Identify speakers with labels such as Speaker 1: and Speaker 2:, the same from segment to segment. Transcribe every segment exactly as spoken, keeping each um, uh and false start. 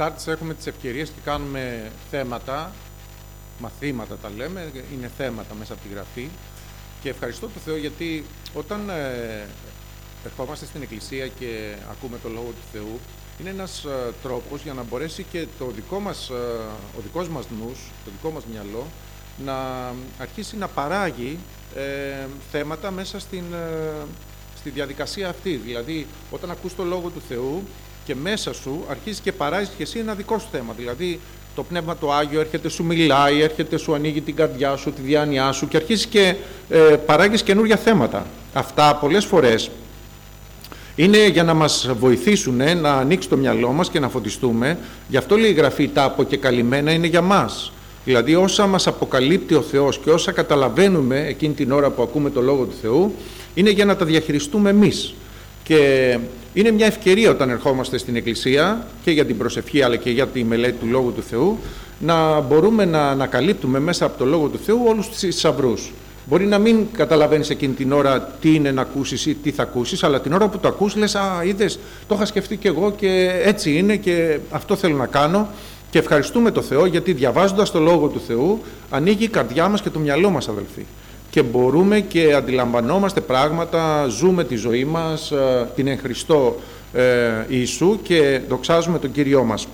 Speaker 1: Τετάρτης έχουμε τις ευκαιρίες και κάνουμε θέματα, μαθήματα τα λέμε, είναι θέματα μέσα από τη Γραφή. Και ευχαριστώ τον Θεό γιατί όταν ε, ερχόμαστε στην Εκκλησία και ακούμε το Λόγο του Θεού, είναι ένας ε, τρόπος για να μπορέσει και το δικό μας, ε, ο δικός μας νους, το δικό μας μυαλό, να αρχίσει να παράγει ε, θέματα μέσα στην, ε, στη διαδικασία αυτή. Δηλαδή, όταν ακούς το Λόγο του Θεού και μέσα σου αρχίζει και παράγεις και εσύ ένα δικό σου θέμα. Δηλαδή, το Πνεύμα το Άγιο έρχεται, σου μιλάει, έρχεται, σου ανοίγει την καρδιά σου, τη διάνοιά σου και αρχίζεις και ε, παράγεις καινούργια θέματα. Αυτά πολλές φορές είναι για να μας βοηθήσουν ε, να ανοίξει το μυαλό μας και να φωτιστούμε. Γι' αυτό λέει η Γραφή, τα αποκεκαλυμμένα είναι για μας. Δηλαδή όσα μας αποκαλύπτει ο Θεός και όσα καταλαβαίνουμε εκείνη την ώρα που ακούμε το Λόγο του Θεού, είναι για να τα διαχειριστούμε εμείς. Και είναι μια ευκαιρία όταν ερχόμαστε στην Εκκλησία και για την προσευχή αλλά και για τη μελέτη του Λόγου του Θεού, να μπορούμε να ανακαλύπτουμε μέσα από το Λόγο του Θεού όλους τους θησαυρούς. Μπορεί να μην καταλαβαίνεις εκείνη την ώρα τι είναι να ακούσεις ή τι θα ακούσεις, αλλά την ώρα που το ακούς λες, α, είδες, το είχα σκεφτεί και εγώ και έτσι είναι και αυτό θέλω να κάνω. Και ευχαριστούμε το Θεό γιατί διαβάζοντας το Λόγο του Θεού ανοίγει η καρδιά μας και το μυαλό μας, αδελφοί. Και μπορούμε και αντιλαμβανόμαστε πράγματα, ζούμε τη ζωή μας, την εν Χριστώ ε, Ιησού και δοξάζουμε τον Κύριό μας.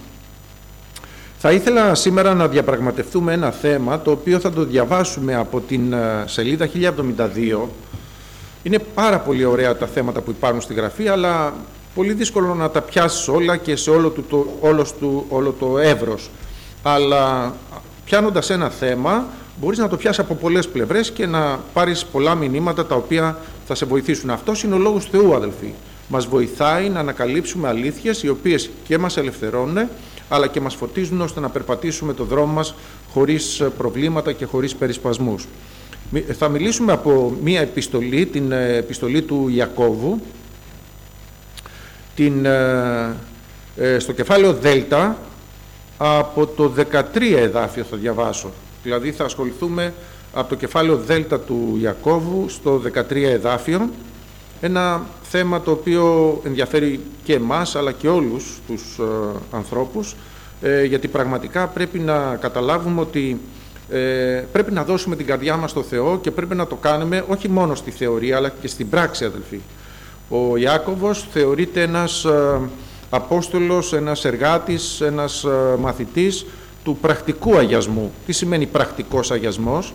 Speaker 1: Θα ήθελα σήμερα να διαπραγματευτούμε ένα θέμα το οποίο θα το διαβάσουμε από την σελίδα χίλια εβδομήντα δύο. Είναι πάρα πολύ ωραία τα θέματα που υπάρχουν στη Γραφή, αλλά πολύ δύσκολο να τα πιάσεις όλα και σε όλο, του, το, όλος του, όλο το εύρος. Αλλά πιάνοντας ένα θέμα, μπορείς να το πιάσεις από πολλές πλευρές και να πάρεις πολλά μηνύματα τα οποία θα σε βοηθήσουν. Αυτός είναι ο Λόγος του Θεού, αδελφοί. Μας βοηθάει να ανακαλύψουμε αλήθειες οι οποίες και μας ελευθερώνουν, αλλά και μας φωτίζουν ώστε να περπατήσουμε το δρόμο μας χωρίς προβλήματα και χωρίς περισπασμούς. Θα μιλήσουμε από μία επιστολή, την επιστολή του Ιακώβου, την, ε, στο κεφάλαιο Δέλτα, από το δεκατρία εδάφιο θα διαβάσω. Δηλαδή θα ασχοληθούμε από το κεφάλαιο Δέλτα του Ιακώβου στο δεκατρία εδάφιο, ένα θέμα το οποίο ενδιαφέρει και εμάς αλλά και όλους τους ε, ανθρώπους, ε, γιατί πραγματικά πρέπει να καταλάβουμε ότι ε, πρέπει να δώσουμε την καρδιά μας στο Θεό και πρέπει να το κάνουμε όχι μόνο στη θεωρία αλλά και στην πράξη, αδελφοί. Ο Ιάκωβος θεωρείται ένας ε, Απόστολος, ένας εργάτης, ένας ε, μαθητής του πρακτικού αγιασμού. Τι σημαίνει πρακτικός αγιασμός?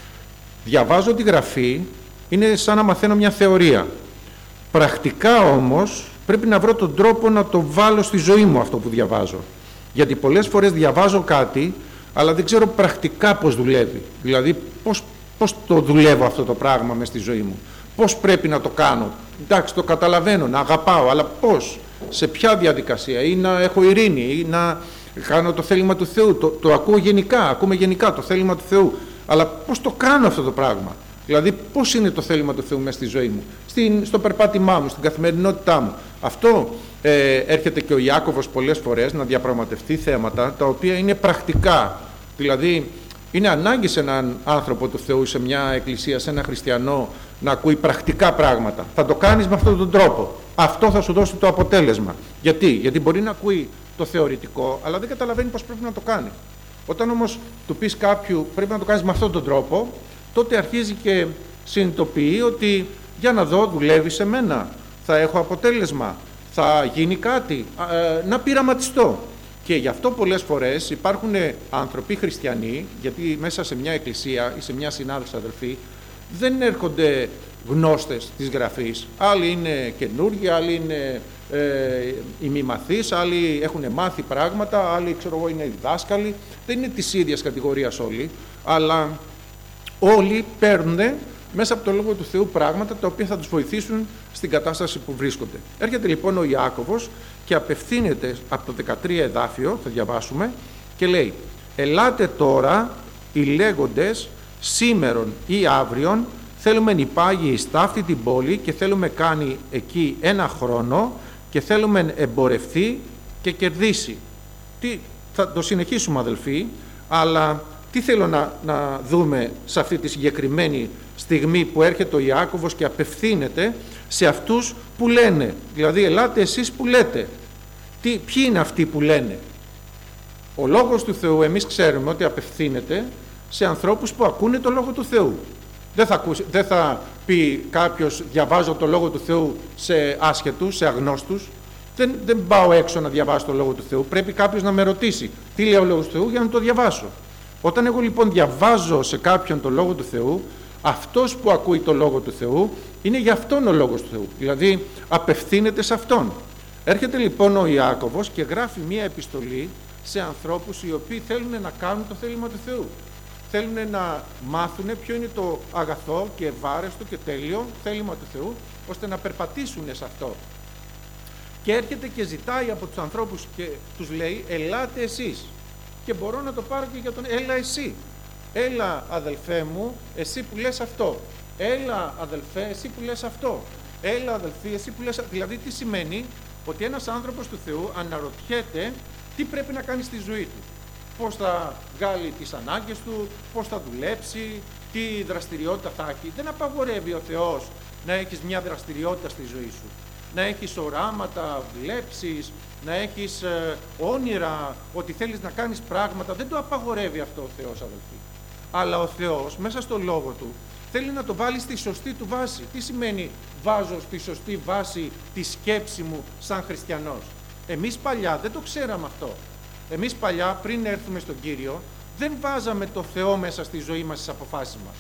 Speaker 1: Διαβάζω τη Γραφή, είναι σαν να μαθαίνω μια θεωρία. Πρακτικά όμως πρέπει να βρω τον τρόπο να το βάλω στη ζωή μου αυτό που διαβάζω. Γιατί πολλές φορές διαβάζω κάτι, αλλά δεν ξέρω πρακτικά πώς δουλεύει. Δηλαδή πώς, πώς το δουλεύω αυτό το πράγμα μες στη ζωή μου. Πώς πρέπει να το κάνω. Εντάξει, το καταλαβαίνω, να αγαπάω, αλλά πώς, σε ποια διαδικασία, ή να έχω ειρήνη, ή να κάνω το θέλημα του Θεού. Το, το ακούω γενικά, ακούμε γενικά το θέλημα του Θεού. Αλλά πώς το κάνω αυτό το πράγμα? Δηλαδή πώς είναι το θέλημα του Θεού μέσα στη ζωή μου, στην, στο περπάτημά μου, στην καθημερινότητά μου. Αυτό ε, έρχεται και ο Ιάκωβος πολλές φορές να διαπραγματευτεί θέματα τα οποία είναι πρακτικά. Δηλαδή είναι ανάγκη σε έναν άνθρωπο του Θεού, σε μια εκκλησία, σε ένα χριστιανό, να ακούει πρακτικά πράγματα. Θα το κάνεις με αυτόν τον τρόπο. Αυτό θα σου δώσει το αποτέλεσμα. Γιατί? Γιατί μπορεί να ακούει το θεωρητικό, αλλά δεν καταλαβαίνει πώς πρέπει να το κάνει. Όταν όμως του πεις κάποιου πρέπει να το κάνεις με αυτόν τον τρόπο, τότε αρχίζει και συνειδητοποιεί ότι για να δω, δουλεύει σε μένα, θα έχω αποτέλεσμα, θα γίνει κάτι, ε, να πειραματιστώ. Και γι' αυτό πολλές φορές υπάρχουν άνθρωποι χριστιανοί, γιατί μέσα σε μια εκκλησία ή σε μια συνάδελφη, αδελφοί, δεν έρχονται γνώστες της Γραφής. Άλλοι είναι καινούργοι, άλλοι είναι ε, ημιμαθείς, άλλοι έχουν μάθει πράγματα, άλλοι ξέρω εγώ είναι δάσκαλοι. Δεν είναι της ίδιας κατηγορίας όλοι, αλλά όλοι παίρνουν μέσα από το Λόγο του Θεού πράγματα τα οποία θα τους βοηθήσουν στην κατάσταση που βρίσκονται. Έρχεται λοιπόν ο Ιάκωβος και απευθύνεται από το δεκατρία εδάφιο, θα διαβάσουμε, και λέει: «Ελάτε τώρα οι λέγοντες σήμερον ή αύριον, θέλουμε νηπάγει εις ταύτη την πόλη και θέλουμε κάνει εκεί ένα χρόνο και θέλουμε εμπορευθεί και κερδίσει». Τι, θα το συνεχίσουμε, αδελφοί, αλλά τι θέλω να, να δούμε σε αυτή τη συγκεκριμένη στιγμή που έρχεται ο Ιάκωβος και απευθύνεται σε αυτούς που λένε. Δηλαδή, ελάτε εσείς που λέτε. Τι, ποιοι είναι αυτοί που λένε? Ο Λόγος του Θεού, εμείς ξέρουμε ότι απευθύνεται σε ανθρώπους που ακούνε το Λόγο του Θεού. Δεν θα, ακούσει, δεν θα πει κάποιος διαβάζω το Λόγο του Θεού σε άσχετους, σε αγνώστους. Δεν, δεν πάω έξω να διαβάσω το Λόγο του Θεού. Πρέπει κάποιος να με ρωτήσει τι λέει ο Λόγος του Θεού για να το διαβάσω. Όταν εγώ λοιπόν διαβάζω σε κάποιον το Λόγο του Θεού, αυτός που ακούει το Λόγο του Θεού είναι για αυτόν ο Λόγος του Θεού. Δηλαδή απευθύνεται σε αυτόν. Έρχεται λοιπόν ο Ιάκωβος και γράφει μία επιστολή σε ανθρώπους οι οποίοι θέλουν να κάνουν το θέλημα του Θεού. Θέλουν να μάθουν ποιο είναι το αγαθό και ευάρεστο και τέλειο θέλημα του Θεού, ώστε να περπατήσουν σε αυτό. Και έρχεται και ζητάει από τους ανθρώπους και τους λέει ελάτε εσείς. Και μπορώ να το πάρω και για τον έλα εσύ. Έλα αδελφέ μου εσύ που λες αυτό. Έλα αδελφέ εσύ που λες αυτό. Έλα αδελφή εσύ που λες. Δηλαδή τι σημαίνει? Ότι ένας άνθρωπος του Θεού αναρωτιέται τι πρέπει να κάνει στη ζωή του. Πώς θα βγάλει τις ανάγκες του, πώς θα δουλέψει, τι δραστηριότητα θα έχει. Δεν απαγορεύει ο Θεός να έχεις μια δραστηριότητα στη ζωή σου. Να έχεις οράματα, βλέψεις, να έχεις ε, όνειρα, ότι θέλεις να κάνεις πράγματα. Δεν το απαγορεύει αυτό ο Θεός, αδελφοί. Αλλά ο Θεός μέσα στο Λόγο Του θέλει να το βάλει στη σωστή του βάση. Τι σημαίνει βάζω στη σωστή βάση τη σκέψη μου σαν χριστιανός? Εμείς παλιά δεν το ξέραμε αυτό. Εμείς παλιά πριν έρθουμε στον Κύριο δεν βάζαμε το Θεό μέσα στη ζωή μας, στις αποφάσεις μας.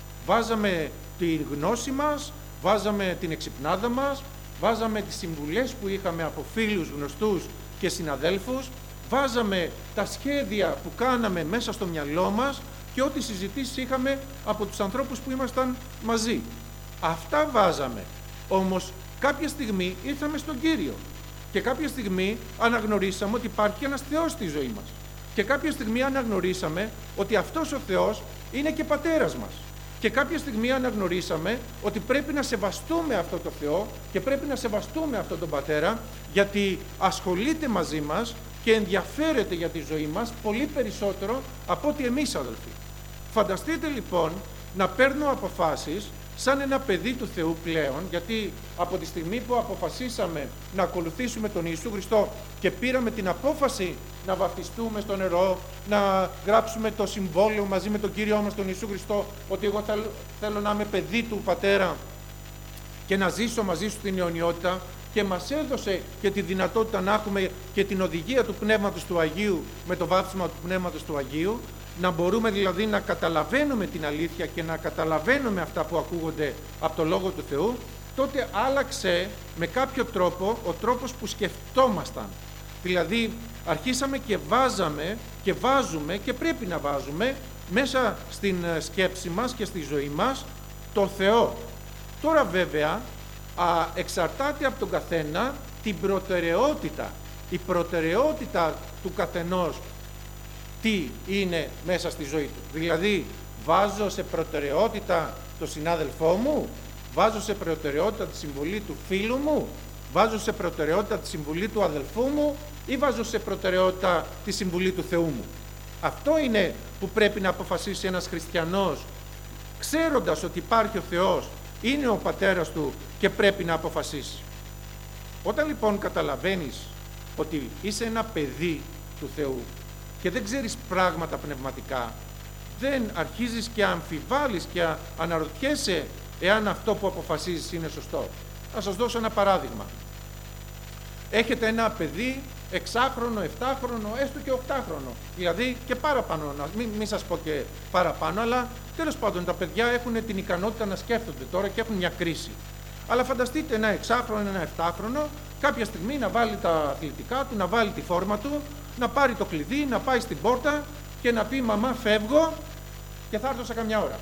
Speaker 1: Βάζαμε τη γνώση μας, βάζαμε την εξυπνάδα μας, βάζαμε τις συμβουλές που είχαμε από φίλους, γνωστούς και συναδέλφους, βάζαμε τα σχέδια που κάναμε μέσα στο μυαλό μας και ό,τι συζητήσεις είχαμε από τους ανθρώπους που ήμασταν μαζί. Αυτά βάζαμε. Όμως κάποια στιγμή ήρθαμε στον Κύριο και κάποια στιγμή αναγνωρίσαμε ότι υπάρχει ένας Θεός στη ζωή μας. Και κάποια στιγμή αναγνωρίσαμε ότι αυτός ο Θεός είναι και πατέρας μας. Και κάποια στιγμή αναγνωρίσαμε ότι πρέπει να σεβαστούμε αυτό το Θεό και πρέπει να σεβαστούμε αυτόν τον πατέρα, γιατί ασχολείται μαζί μας και ενδιαφέρεται για τη ζωή μας πολύ περισσότερο από ότι εμείς, αδελφοί. Φανταστείτε λοιπόν να παίρνω αποφάσεις σαν ένα παιδί του Θεού πλέον, γιατί από τη στιγμή που αποφασίσαμε να ακολουθήσουμε τον Ιησού Χριστό και πήραμε την απόφαση να βαπτιστούμε στο νερό, να γράψουμε το συμβόλαιο μαζί με τον Κύριό μας τον Ιησού Χριστό, ότι εγώ θέλω, θέλω να είμαι παιδί του Πατέρα και να ζήσω μαζί σου την αιωνιότητα, και μας έδωσε και τη δυνατότητα να έχουμε και την οδηγία του Πνεύματος του Αγίου με το βάπτισμα του Πνεύματος του Αγίου, να μπορούμε δηλαδή να καταλαβαίνουμε την αλήθεια και να καταλαβαίνουμε αυτά που ακούγονται από το Λόγο του Θεού, τότε άλλαξε με κάποιο τρόπο ο τρόπος που σκεφτόμασταν. Δηλαδή αρχίσαμε και βάζαμε και βάζουμε και πρέπει να βάζουμε μέσα στην σκέψη μας και στη ζωή μας το Θεό. Τώρα βέβαια α, εξαρτάται από τον καθένα την προτεραιότητα. Η προτεραιότητα του καθενός τι είναι μέσα στη ζωή του. Δηλαδή βάζω σε προτεραιότητα το συνάδελφό μου, βάζω σε προτεραιότητα τη συμβουλή του φίλου μου, βάζω σε προτεραιότητα τη συμβουλή του αδελφού μου ή βάζω σε προτεραιότητα τη συμβουλή του Θεού μου. Αυτό είναι που πρέπει να αποφασίσει ένας χριστιανός, ξέροντας ότι υπάρχει ο Θεός, είναι ο πατέρας του και πρέπει να αποφασίσει. Όταν λοιπόν καταλαβαίνεις ότι είσαι ένα παιδί του Θεού και δεν ξέρεις πράγματα πνευματικά, δεν αρχίζεις και αμφιβάλλεις και αναρωτιέσαι εάν αυτό που αποφασίζεις είναι σωστό. Θα σας δώσω ένα παράδειγμα. Έχετε ένα παιδί εξάχρονο, εφτάχρονο, έστω και οκτάχρονο, δηλαδή και παραπάνω, μην, μην σας πω και παραπάνω, αλλά τέλος πάντων τα παιδιά έχουν την ικανότητα να σκέφτονται τώρα και έχουν μια κρίση. Αλλά φανταστείτε ένα εξάχρονο, ένα εφτάχρονο, κάποια στιγμή να βάλει τα αθλητικά του, να βάλει τη φόρμα του, να πάρει το κλειδί, να πάει στην πόρτα και να πει «Μαμά, φεύγω και θα έρθω σε καμιά ώρα».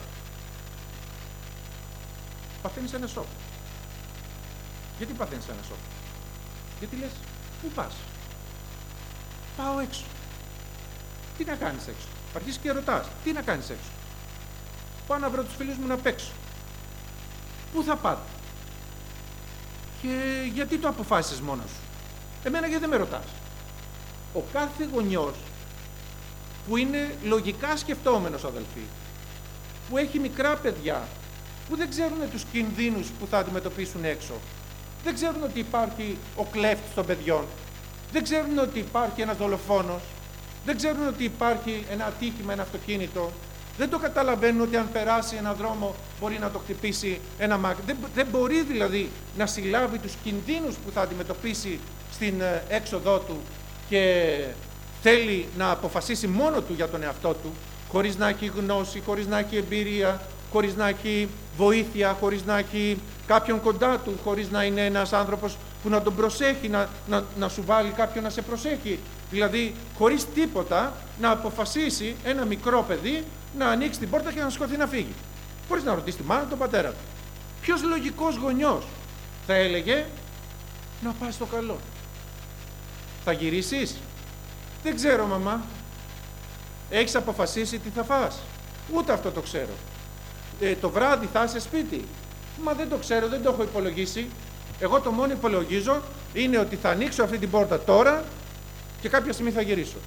Speaker 1: Παθαίνεις ένα σοκ. Γιατί παθαίνεις ένα σοκ? Γιατί λες «Πού πας?» «Πάω έξω». Τι να κάνεις έξω? Αρχίσεις και ρωτάς «Τι να κάνεις έξω?» «Πάω να βρω τους φίλους μου να παίξω». «Πού θα πάτε?» «Και γιατί το αποφάσισες μόνος σου?» «Εμένα γιατί δεν με ρωτάς?» Ο κάθε γονιός που είναι λογικά σκεφτόμενος, αδελφοί, που έχει μικρά παιδιά, που δεν ξέρουν τους κινδύνους που θα αντιμετωπίσουν έξω, δεν ξέρουν ότι υπάρχει ο κλέφτης των παιδιών, δεν ξέρουν ότι υπάρχει ένας δολοφόνος, Δεν ξέρουν ότι υπάρχει ένα ατύχημα, ένα αυτοκίνητο. Δεν το καταλαβαίνουν ότι αν περάσει ένα δρόμο μπορεί να το χτυπήσει ένα μάξι. Δεν, δεν μπορεί δηλαδή να συλλάβει τους κινδύνους που θα αντιμετωπίσει στην ε, έξοδό του και θέλει να αποφασίσει μόνο του για τον εαυτό του, χωρίς να έχει γνώση, χωρίς να έχει εμπειρία, χωρίς να έχει βοήθεια, χωρίς να έχει κάποιον κοντά του, χωρίς να είναι ένας άνθρωπος που να τον προσέχει, να, να, να σου βάλει κάποιον να σε προσέχει. Δηλαδή, χωρίς τίποτα, να αποφασίσει ένα μικρό παιδί να ανοίξει την πόρτα και να σηκωθεί να φύγει. Χωρίς να ρωτήσει τη μάνα του, τον πατέρα του. Ποιος λογικός γονιός θα έλεγε να πας στο καλό? Θα γυρίσεις? Δεν ξέρω, μαμά. Έχεις αποφασίσει τι θα φας? Ούτε αυτό το ξέρω. Ε, το βράδυ θα είσαι σπίτι? Μα δεν το ξέρω, δεν το έχω υπολογίσει. Εγώ το μόνο υπολογίζω είναι ότι θα ανοίξω αυτή την πόρτα τώρα και κάποια στιγμή θα γυρίσω.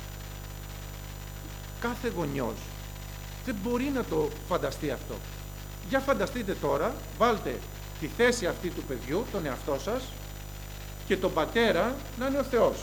Speaker 1: Κάθε γονιός δεν μπορεί να το φανταστεί αυτό. Για φανταστείτε τώρα, βάλτε τη θέση αυτή του παιδιού, τον εαυτό σας, και τον πατέρα να είναι ο Θεός.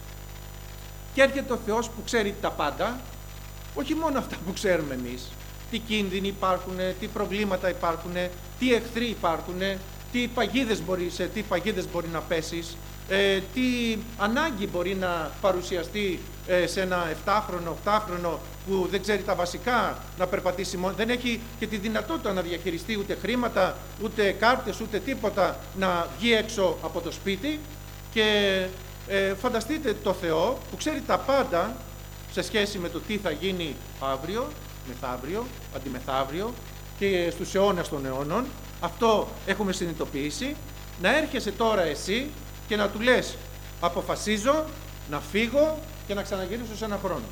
Speaker 1: Και έρχεται ο Θεός που ξέρει τα πάντα, όχι μόνο αυτά που ξέρουμε εμείς, τι κίνδυνοι υπάρχουν, τι προβλήματα υπάρχουν, τι εχθροί υπάρχουν, τι παγίδες μπορεί, σε τι παγίδες μπορεί να πέσεις, ε, τι ανάγκη μπορεί να παρουσιαστεί ε, σε ένα επτάχρονο, οκτάχρονο που δεν ξέρει τα βασικά να περπατήσει μόνο, δεν έχει και τη δυνατότητα να διαχειριστεί ούτε χρήματα, ούτε κάρτες, ούτε τίποτα, να βγει έξω από το σπίτι. Και ε, φανταστείτε το Θεό που ξέρει τα πάντα σε σχέση με το τι θα γίνει αύριο, μεθαύριο, αντιμεθαύριο και στους αιώνας των αιώνων. Αυτό έχουμε συνειδητοποιήσει. Να έρχεσαι τώρα εσύ και να του λες, αποφασίζω να φύγω και να ξαναγυρίσω σε ένα χρόνο.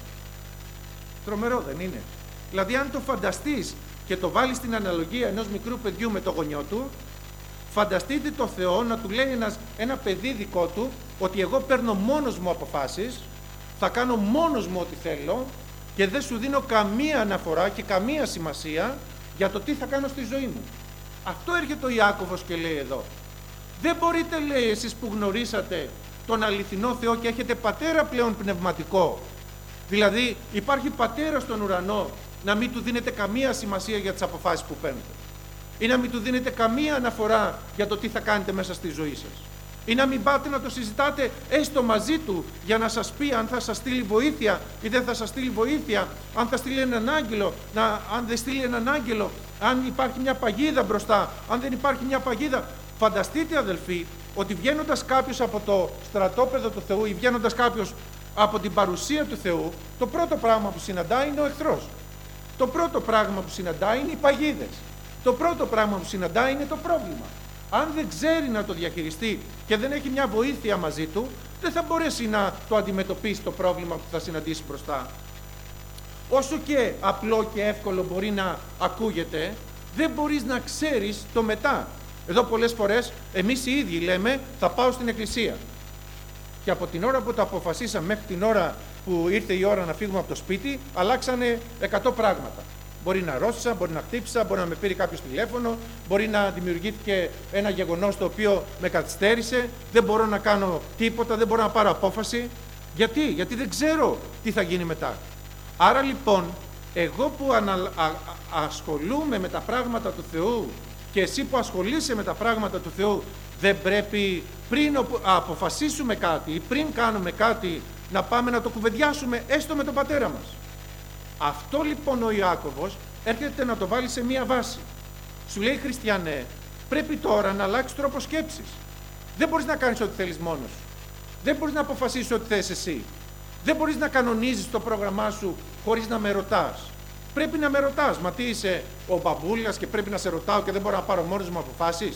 Speaker 1: Τρομερό δεν είναι? Δηλαδή, αν το φανταστείς και το βάλεις στην αναλογία ενός μικρού παιδιού με το γονιό του, φανταστείτε το Θεό να του λέει ένας, ένα παιδί δικό του ότι εγώ παίρνω μόνος μου αποφάσεις, θα κάνω μόνος μου ό,τι θέλω και δεν σου δίνω καμία αναφορά και καμία σημασία για το τι θα κάνω στη ζωή μου. Αυτό έρχεται ο Ιάκωβος και λέει εδώ. Δεν μπορείτε, λέει, εσείς που γνωρίσατε τον αληθινό Θεό και έχετε πατέρα πλέον πνευματικό, δηλαδή υπάρχει πατέρα στον ουρανό, να μην του δίνετε καμία σημασία για τις αποφάσεις που παίρνετε, ή να μην του δίνετε καμία αναφορά για το τι θα κάνετε μέσα στη ζωή σας, ή να μην πάτε να το συζητάτε έστω μαζί του για να σας πει αν θα σας στείλει βοήθεια ή δεν θα σας στείλει βοήθεια, αν θα στείλει έναν άγγελο, να, αν δεν στείλει έναν άγγελο, αν υπάρχει μια παγίδα μπροστά, αν δεν υπάρχει μια παγίδα. Φανταστείτε, αδελφοί, ότι βγαίνοντας κάποιος από το στρατόπεδο του Θεού ή βγαίνοντας κάποιος από την παρουσία του Θεού, το πρώτο πράγμα που συναντάει είναι ο εχθρός. Το πρώτο πράγμα που συναντάει είναι οι παγίδες. Το πρώτο πράγμα που συναντάει είναι το πρόβλημα. Αν δεν ξέρει να το διαχειριστεί και δεν έχει μια βοήθεια μαζί του, δεν θα μπορέσει να το αντιμετωπίσει το πρόβλημα που θα συναντήσει μπροστά. Όσο και απλό και εύκολο μπορεί να ακούγεται, δεν μπορείς να ξέρεις το μετά. Εδώ πολλές φορές εμείς οι ίδιοι λέμε θα πάω στην εκκλησία. Και από την ώρα που το αποφασίσαμε μέχρι την ώρα που ήρθε η ώρα να φύγουμε από το σπίτι, αλλάξανε εκατό πράγματα. Μπορεί να ρώτησα, μπορεί να χτύπησα, μπορεί να με πήρε κάποιος τηλέφωνο, μπορεί να δημιουργήθηκε ένα γεγονός το οποίο με καθυστέρησε, δεν μπορώ να κάνω τίποτα, δεν μπορώ να πάρω απόφαση. Γιατί? Γιατί δεν ξέρω τι θα γίνει μετά. Άρα λοιπόν, εγώ που ανα... α... Α... ασχολούμαι με τα πράγματα του Θεού και εσύ που ασχολείσαι με τα πράγματα του Θεού, δεν πρέπει πριν αποφασίσουμε κάτι ή πριν κάνουμε κάτι να πάμε να το κουβεντιάσουμε έστω με τον πατέρα μας. Αυτό λοιπόν ο Ιάκωβος έρχεται να το βάλει σε μία βάση. Σου λέει, χριστιανέ, πρέπει τώρα να αλλάξεις τρόπο σκέψης. Δεν μπορείς να κάνεις ό,τι θέλεις μόνος σου. Δεν μπορείς να αποφασίσεις ό,τι θες εσύ. Δεν μπορείς να κανονίζεις το πρόγραμμά σου χωρίς να με ρωτάς. Πρέπει να με ρωτάς. Μα τι είσαι ο μπαμπούλας και πρέπει να σε ρωτάω και δεν μπορώ να πάρω μόνος μου αποφάσεις?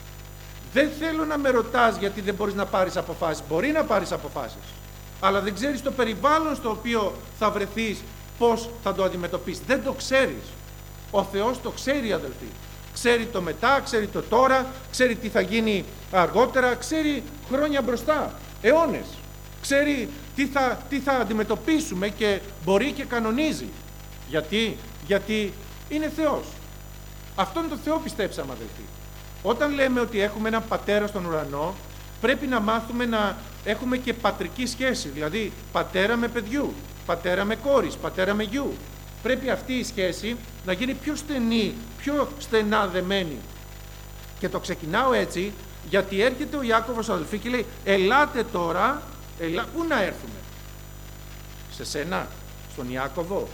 Speaker 1: Δεν θέλω να με ρωτάς γιατί δεν μπορείς να πάρεις αποφάσεις. Μπορεί να πάρεις αποφάσεις, αλλά δεν ξέρεις το περιβάλλον στο οποίο θα βρεθείς, πώς θα το αντιμετωπίσεις. Δεν το ξέρεις. Ο Θεός το ξέρει, αδελφοί. Ξέρει το μετά, ξέρει το τώρα, ξέρει τι θα γίνει αργότερα, ξέρει χρόνια μπροστά, αιώνες. Ξέρει τι θα, τι θα αντιμετωπίσουμε και μπορεί και κανονίζει. Γιατί? Γιατί είναι Θεός. Αυτόν τον Θεό πιστέψαμε, αδελφοί. Όταν λέμε ότι έχουμε έναν πατέρα στον ουρανό, πρέπει να μάθουμε να έχουμε και πατρική σχέση, δηλαδή πατέρα με παιδιού.
Speaker 2: πατέρα με κόρης, πατέρα με γιου. Πρέπει αυτή η σχέση να γίνει πιο στενή, πιο στενά δεμένη. Και το ξεκινάω έτσι, γιατί έρχεται ο Ιάκωβος, αδελφοί, και λέει, ελάτε τώρα, ελά... πού να έρθουμε? Σε σένα, στον Ιάκωβο?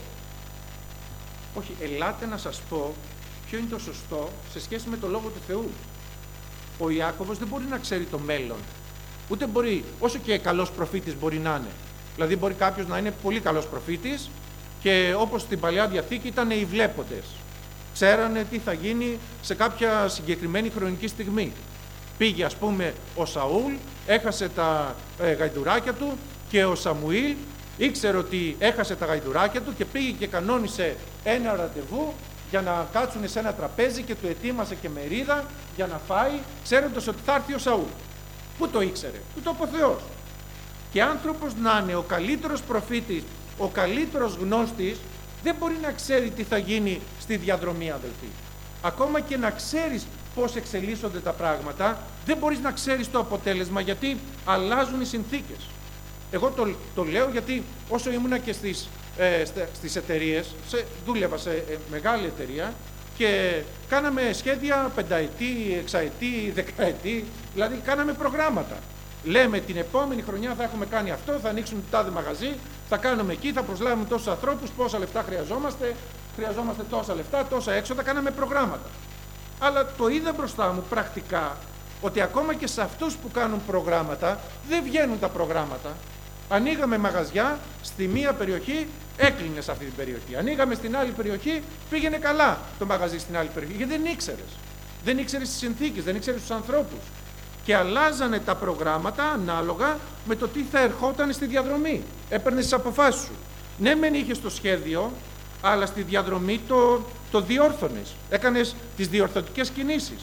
Speaker 2: Όχι, ελάτε να σας πω ποιο είναι το σωστό σε σχέση με το Λόγο του Θεού. Ο Ιάκωβος δεν μπορεί να ξέρει το μέλλον. Ούτε μπορεί, όσο και καλός προφήτης μπορεί να είναι. Δηλαδή μπορεί κάποιος να είναι πολύ καλός προφήτης και όπως στην Παλαιά Διαθήκη ήταν οι βλέποντες. Ξέρανε τι θα γίνει σε κάποια συγκεκριμένη χρονική στιγμή. Πήγε, ας πούμε, ο Σαούλ, έχασε τα ε, γαϊδουράκια του, και ο Σαμουήλ ήξερε ότι έχασε τα γαϊδουράκια του και πήγε και κανόνισε ένα ραντεβού για να κάτσουν σε ένα τραπέζι και του ετοίμασε και μερίδα για να φάει, ξέροντας ότι θα έρθει ο Σαούλ. Πού το ήξερε? Του το είπε ο Θεός. Και άνθρωπος να είναι ο καλύτερος προφήτης, ο καλύτερος γνώστης, δεν μπορεί να ξέρει τι θα γίνει στη διαδρομή, αδελφοί. Ακόμα και να ξέρεις πώς εξελίσσονται τα πράγματα, δεν μπορείς να ξέρεις το αποτέλεσμα, γιατί αλλάζουν οι συνθήκες. Εγώ το, το λέω γιατί όσο ήμουνα και στις, ε, στις εταιρείες, σε, δούλευα σε ε, μεγάλη εταιρεία και κάναμε σχέδια πενταετή, εξαετή, δεκαετή, δηλαδή κάναμε προγράμματα. Λέμε την επόμενη χρονιά θα έχουμε κάνει αυτό, θα ανοίξουμε το τάδε μαγαζί, θα κάνουμε εκεί, θα προσλάβουμε τόσους ανθρώπους, πόσα λεφτά χρειαζόμαστε, χρειαζόμαστε τόσα λεφτά, τόσα έξοδα, κάναμε προγράμματα. Αλλά το είδα μπροστά μου πρακτικά ότι ακόμα και σε αυτούς που κάνουν προγράμματα δεν βγαίνουν τα προγράμματα. Ανοίγαμε μαγαζιά στη μία περιοχή, έκλεινε σε αυτή την περιοχή. Ανοίγαμε στην άλλη περιοχή, πήγαινε καλά το μαγαζί στην άλλη περιοχή. Γιατί δεν ήξερες. Δεν ήξερες τις συνθήκες, δεν ήξερες τους ανθρώπους. Και αλλάζανε τα προγράμματα ανάλογα με το τι θα ερχόταν στη διαδρομή. Έπαιρνες τις αποφάσεις σου. Ναι, μεν είχες το σχέδιο, αλλά στη διαδρομή το, το διόρθωνες. Έκανες τις διορθωτικές κινήσεις.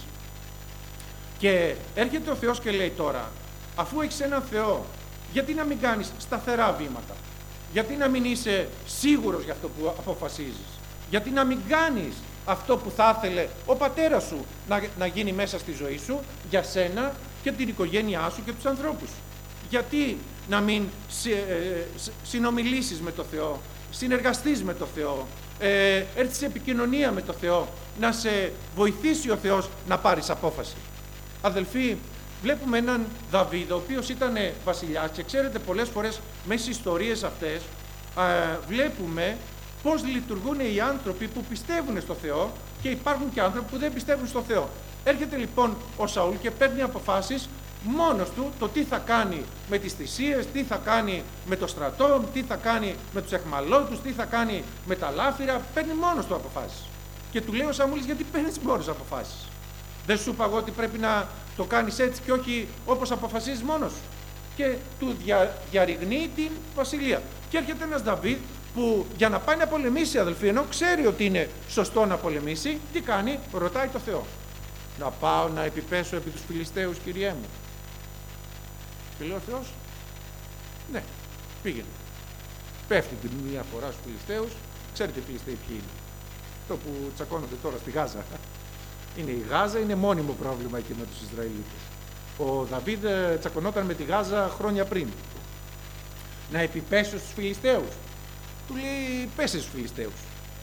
Speaker 2: Και έρχεται ο Θεός και λέει τώρα, αφού έχεις έναν Θεό, γιατί να μην κάνεις σταθερά βήματα? Γιατί να μην είσαι σίγουρος για αυτό που αποφασίζεις? Γιατί να μην κάνεις αυτό που θα ήθελε ο πατέρας σου να, να γίνει μέσα στη ζωή σου, για σένα και την οικογένειά σου και τους ανθρώπους σου? Γιατί να μην συ, ε, συνομιλήσεις με το Θεό, συνεργαστείς με το Θεό, ε, έρθεις σε επικοινωνία με το Θεό, να σε βοηθήσει ο Θεός να πάρεις απόφαση? Αδελφοί, βλέπουμε έναν Δαβίδ, ο οποίος ήταν βασιλιάς, και ξέρετε πολλές φορές μέσα στις ιστορίες αυτές α, βλέπουμε πώς λειτουργούν οι άνθρωποι που πιστεύουν στο Θεό, και υπάρχουν και άνθρωποι που δεν πιστεύουν στο Θεό. Έρχεται λοιπόν ο Σαούλ και παίρνει αποφάσεις μόνος του, το τι θα κάνει με τις θυσίες, τι θα κάνει με το στρατό, τι θα κάνει με τους αιχμαλώτους, τι θα κάνει με τα λάφυρα. Παίρνει μόνος του αποφάσεις. Και του λέει ο Σαμουήλ, γιατί παίρνεις μόνος αποφάσεις? Δεν σου είπα εγώ ότι πρέπει να το κάνεις έτσι και όχι όπως αποφασίζεις μόνος σου? Και του δια, διαρριγνύει την βασιλεία. Και έρχεται ένας Δαβίδ που για να πάει να πολεμήσει, αδελφοί, ενώ ξέρει ότι είναι σωστό να πολεμήσει, τι κάνει? Ρωτάει το Θεό. Να πάω να επιπέσω επί τους Φιλιστέους, Κυριέ μου? Και λέει ο Θεός, ναι, πήγαινε. Πέφτει την μία φορά στους Φιλιστέους. Ξέρετε οι Φιλιστέοι ποιοι είναι? Αυτό που τσακώνονται τώρα στη Γάζα. Είναι η Γάζα, είναι μόνιμο πρόβλημα εκεί με τους Ισραηλίτες. Ο Δαβίδ τσακωνόταν με τη Γάζα χρόνια πριν. Να επιπέσει στους Φιλιστέους. Του λέει, πέσε στους Φιλιστέους.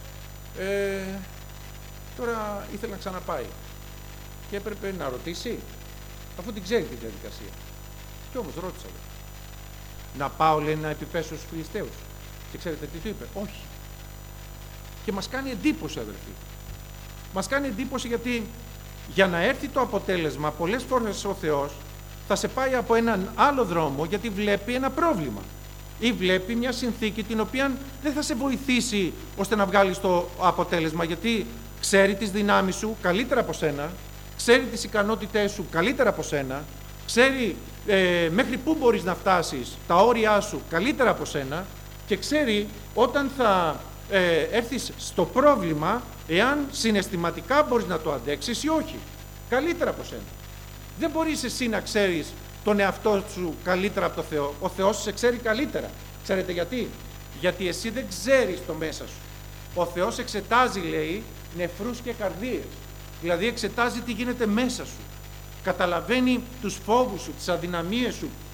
Speaker 2: Ε, τώρα ήθελε να ξαναπάει. Και έπρεπε να ρωτήσει, αφού την ξέρει τη διαδικασία. Και όμως ρώτησα. Να πάω, λέει, να επιπέσω στους Φιλιστέους. Και ξέρετε τι του είπε? Όχι. Και μας κάνει εντύπωση, αδελφοί. Μας κάνει εντύπωση γιατί για να έρθει το αποτέλεσμα, πολλές φορές ο Θεός θα σε πάει από έναν άλλο δρόμο, γιατί βλέπει ένα πρόβλημα ή βλέπει μια συνθήκη την οποία δεν θα σε βοηθήσει ώστε να βγάλεις το αποτέλεσμα, γιατί ξέρει τις δυνάμεις σου καλύτερα από σένα, ξέρει τις ικανότητές σου καλύτερα από σένα, ξέρει ε, μέχρι πού μπορείς να φτάσεις, τα όρια σου καλύτερα από σένα, και ξέρει όταν θα ε, έρθεις στο πρόβλημα, εάν συναισθηματικά μπορείς να το αντέξεις ή όχι, καλύτερα από σένα. Δεν μπορείς εσύ να ξέρεις τον εαυτό σου καλύτερα από το Θεό. Ο Θεός σε ξέρει καλύτερα. Ξέρετε γιατί? Γιατί εσύ δεν ξέρεις το μέσα σου. Ο Θεός εξετάζει, λέει, νεφρούς και καρδίες. Δηλαδή εξετάζει τι γίνεται μέσα σου. Καταλαβαίνει τους φόβους σου, τις αδυναμίες σου,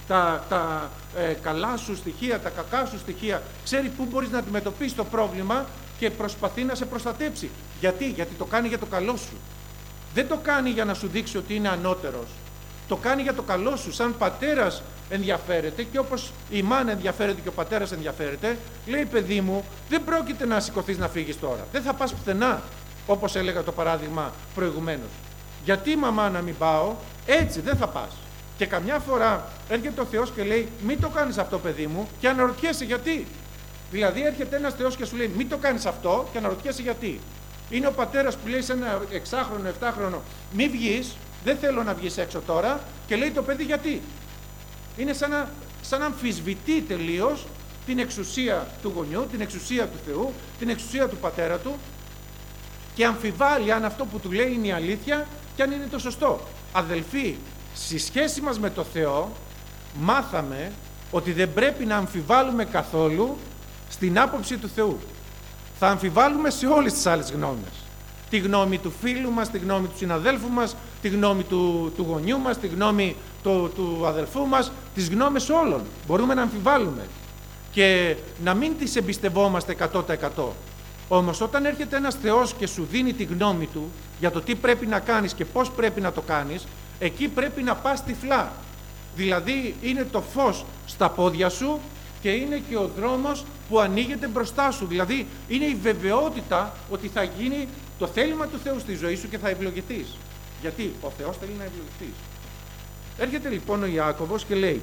Speaker 2: τα, τα ε, καλά σου στοιχεία, τα κακά σου στοιχεία, ξέρει πού μπορείς να αντιμετωπίσεις το πρόβλημα και προσπαθεί να σε προστατέψει. Γιατί, γιατί το κάνει για το καλό σου. Δεν το κάνει για να σου δείξει ότι είναι ανώτερος. Το κάνει για το καλό σου. Σαν πατέρας ενδιαφέρεται, και όπως η μάνα ενδιαφέρεται και ο πατέρας ενδιαφέρεται, λέει, παιδί μου, δεν πρόκειται να σηκωθείς να φύγεις τώρα. Δεν θα πας πουθενά, όπως έλεγα το παράδειγμα προηγουμένως. Γιατί, μαμά, να μην πάω? Έτσι δεν θα πας. Και καμιά φορά έρχεται ο Θεός και λέει, μην το κάνεις αυτό, παιδί μου, και αναρωτιέσαι γιατί. Δηλαδή έρχεται ένας Θεός και σου λέει, μην το κάνεις αυτό, και αναρωτιέσαι γιατί. Είναι ο πατέρας που λέει σε ένα εξάχρονο, εφτάχρονο, μη βγεις, δεν θέλω να βγεις έξω τώρα, και λέει το παιδί γιατί. Είναι σαν να, σαν να αμφισβητεί τελείως την εξουσία του γονιού, την εξουσία του Θεού, την εξουσία του πατέρα του, και αμφιβάλλει αν αυτό που του λέει είναι η αλήθεια και αν είναι το σωστό. Αδελφοί, στη σχέση μας με το Θεό μάθαμε ότι δεν πρέπει να αμφιβάλλουμε καθόλου στην άποψη του Θεού. Θα αμφιβάλλουμε σε όλες τις άλλες γνώμες. Τη γνώμη του φίλου μας, τη γνώμη του συναδέλφου μας, τη γνώμη του, του γονιού μας, τη γνώμη του, του αδελφού μας, τις γνώμες όλων. Μπορούμε να αμφιβάλλουμε και να μην τις εμπιστευόμαστε εκατό τοις εκατό. Όμως όταν έρχεται ένας Θεός και σου δίνει τη γνώμη του για το τι πρέπει να κάνεις και πώς πρέπει να το κάνεις, εκεί πρέπει να πας τυφλά. Δηλαδή είναι το φως στα πόδια σου και είναι και ο δρόμος που ανοίγεται μπροστά σου. Δηλαδή είναι η βεβαιότητα ότι θα γίνει το θέλημα του Θεού στη ζωή σου και θα ευλογηθείς. Γιατί ο Θεός θέλει να ευλογηθείς. Έρχεται λοιπόν ο Ιάκωβος και λέει,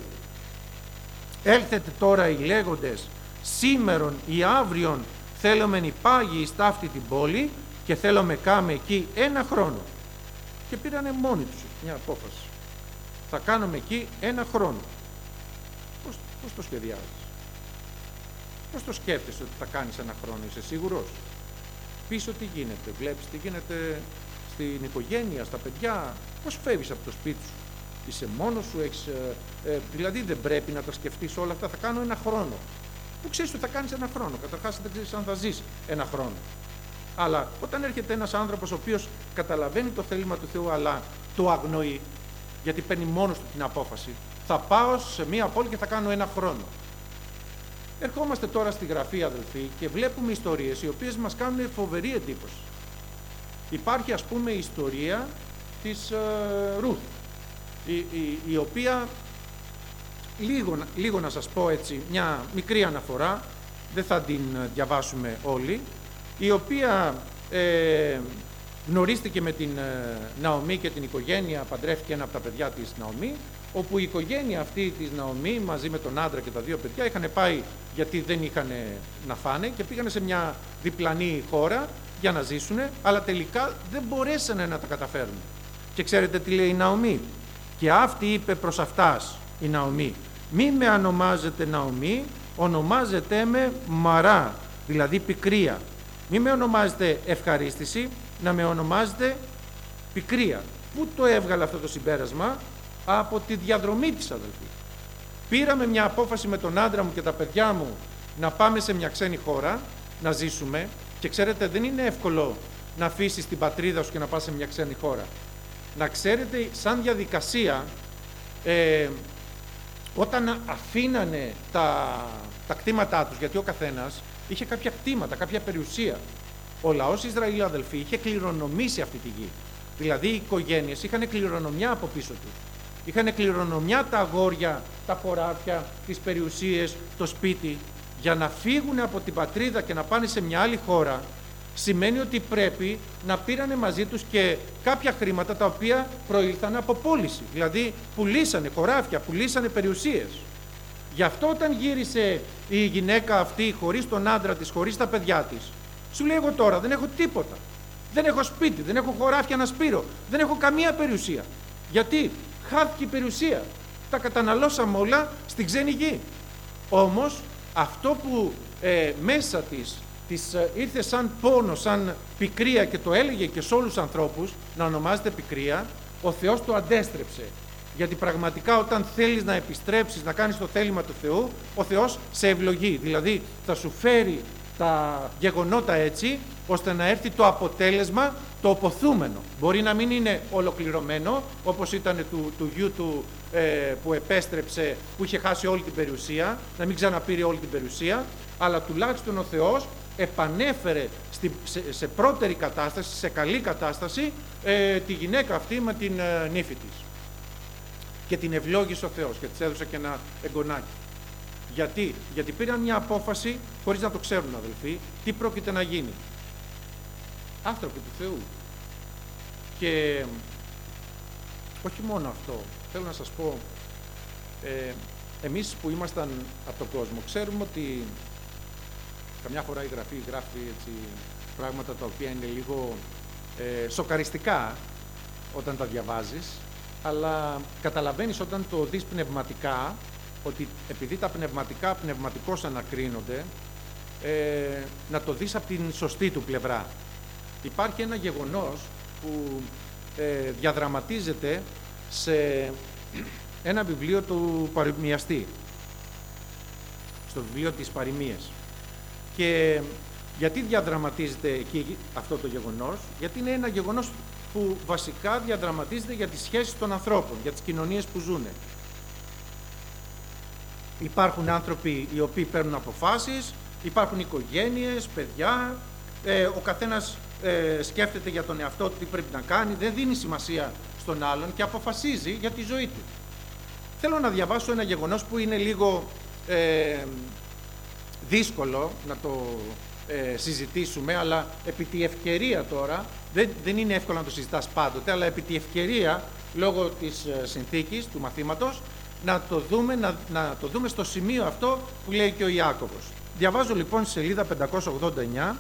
Speaker 2: έλθετε τώρα οι λέγοντες, σήμερον ή αύριον θέλομεν υπάγει εις ταύτη την πόλη και θέλουμε κάμε εκεί ένα χρόνο. Και πήρανε μόνοι τους μια απόφαση. Θα κάνουμε εκεί ένα χρόνο. Πώς, πώς το σχεδιάζεις? Πώς το σκέφτεσαι ότι θα κάνεις ένα χρόνο? Είσαι σίγουρος? Πίσω τι γίνεται? Βλέπεις τι γίνεται στην οικογένεια, στα παιδιά? Πώς φεύγεις από το σπίτι σου? Είσαι μόνος σου? Έχεις, ε, ε, δηλαδή δεν πρέπει να τα σκεφτείς όλα αυτά? Θα κάνω ένα χρόνο. Πού ξέρεις ότι θα κάνεις ένα χρόνο? Καταρχάς δεν ξέρεις αν θα ζεις ένα χρόνο. Αλλά όταν έρχεται ένας άνθρωπος ο οποίος καταλαβαίνει το θέλημα του Θεού αλλά το αγνοεί, γιατί παίρνει μόνος του την απόφαση, θα πάω σε μία πόλη και θα κάνω ένα χρόνο. Ερχόμαστε τώρα στη Γραφή, αδελφοί, και βλέπουμε ιστορίες οι οποίες μας κάνουν φοβερή εντύπωση. Υπάρχει, ας πούμε, η ιστορία της ε, Ρουθ, η, η, η οποία, λίγο, λίγο να σας πω έτσι, μια μικρή αναφορά, δεν θα την διαβάσουμε όλη, η οποία ε, γνωρίστηκε με την ε, Ναομή και την οικογένεια, παντρεύτηκε ένα από τα παιδιά της Ναομή, όπου η οικογένεια αυτή της Ναομή μαζί με τον άντρα και τα δύο παιδιά είχαν πάει γιατί δεν είχαν να φάνε και πήγανε σε μια διπλανή χώρα για να ζήσουν, αλλά τελικά δεν μπορέσανε να τα καταφέρουν. Και ξέρετε τι λέει η Ναομή? Και αυτή είπε προς αυτάς η Ναομή, μη με ονομάζετε Ναομή, ονομάζετε με Μαρά, δηλαδή πικρία. Μη με ονομάζετε ευχαρίστηση, να με ονομάζετε πικρία. Πού το έβγαλε αυτό το συμπέρασμα? Από τη διαδρομή της, αδελφοί. Πήραμε μια απόφαση με τον άντρα μου και τα παιδιά μου να πάμε σε μια ξένη χώρα, να ζήσουμε, και ξέρετε δεν είναι εύκολο να αφήσεις την πατρίδα σου και να πας σε μια ξένη χώρα. Να ξέρετε, σαν διαδικασία, ε, όταν αφήνανε τα, τα κτήματά τους, γιατί ο καθένας είχε κάποια κτήματα, κάποια περιουσία. Ο λαός Ισραήλ, αδελφοί, είχε κληρονομήσει αυτή τη γη. Δηλαδή οι οικογένειες είχαν κληρονομιά από πίσω τους. Είχαν κληρονομιά τα αγόρια, τα χωράφια, τις περιουσίες, το σπίτι. Για να φύγουν από την πατρίδα και να πάνε σε μια άλλη χώρα, σημαίνει ότι πρέπει να πήρανε μαζί τους και κάποια χρήματα τα οποία προήλθαν από πώληση. Δηλαδή πουλήσανε χωράφια, πουλήσανε περιουσίες. Γι' αυτό όταν γύρισε η γυναίκα αυτή χωρίς τον άντρα της, χωρίς τα παιδιά της, σου λέει, εγώ τώρα δεν έχω τίποτα. Δεν έχω σπίτι, δεν έχω χωράφια να σπείρω, δεν έχω καμία περιουσία. Γιατί? Χάθηκε η περιουσία. Τα καταναλώσαμε όλα στην ξένη γη. Όμως αυτό που ε, μέσα της, της ε, ήρθε σαν πόνο, σαν πικρία και το έλεγε και σε όλους τους ανθρώπους να ονομάζεται πικρία, ο Θεός το αντέστρεψε. Γιατί πραγματικά όταν θέλεις να επιστρέψεις, να κάνεις το θέλημα του Θεού, ο Θεός σε ευλογεί. Δηλαδή θα σου φέρει τα γεγονότα έτσι ώστε να έρθει το αποτέλεσμα το opoθούμενο. Μπορεί να μην είναι ολοκληρωμένο, όπως ήταν του, του γιου του ε, που επέστρεψε, που είχε χάσει όλη την περιουσία, να μην ξαναπήρε όλη την περιουσία, αλλά τουλάχιστον ο Θεός επανέφερε στη, σε, σε πρώτερη κατάσταση, σε καλή κατάσταση, ε, τη γυναίκα αυτή με την ε, νύφη της. Και την ευλόγησε ο Θεός και της έδωσε και ένα εγγονάκι. Γιατί? Γιατί πήραν μια απόφαση χωρίς να το ξέρουν, αδελφοί, τι πρόκειται να γίνει. Άνθρωποι του Θεού. Και όχι μόνο αυτό, θέλω να σας πω, ε, εμείς που ήμασταν από τον κόσμο, ξέρουμε ότι καμιά φορά η Γραφή γράφει έτσι, πράγματα τα οποία είναι λίγο ε, σοκαριστικά όταν τα διαβάζεις, αλλά καταλαβαίνεις όταν το δεις πνευματικά, ότι επειδή τα πνευματικά πνευματικώς ανακρίνονται, ε, να το δεις από την σωστή του πλευρά. Υπάρχει ένα γεγονός που ε, διαδραματίζεται σε ένα βιβλίο του παροιμιαστή, στο βιβλίο της Παροιμίες. Και γιατί διαδραματίζεται εκεί αυτό το γεγονός? Γιατί είναι ένα γεγονός που βασικά διαδραματίζεται για τις σχέσεις των ανθρώπων, για τις κοινωνίες που ζουν. Υπάρχουν άνθρωποι οι οποίοι παίρνουν αποφάσεις, υπάρχουν οικογένειες, παιδιά, ε, ο καθένας ε, σκέφτεται για τον εαυτό του τι πρέπει να κάνει, δεν δίνει σημασία στον άλλον και αποφασίζει για τη ζωή του. Θέλω να διαβάσω ένα γεγονός που είναι λίγο ε, δύσκολο να το ε, συζητήσουμε, αλλά επί τη ευκαιρία τώρα, δεν, δεν είναι εύκολο να το συζητάς πάντοτε, αλλά επί τη ευκαιρία, λόγω της ε, συνθήκης, του μαθήματος, να το, δούμε, να, να το δούμε στο σημείο αυτό που λέει και ο Ιάκωβος. Διαβάζω λοιπόν στη σελίδα πεντακόσια ογδόντα εννιά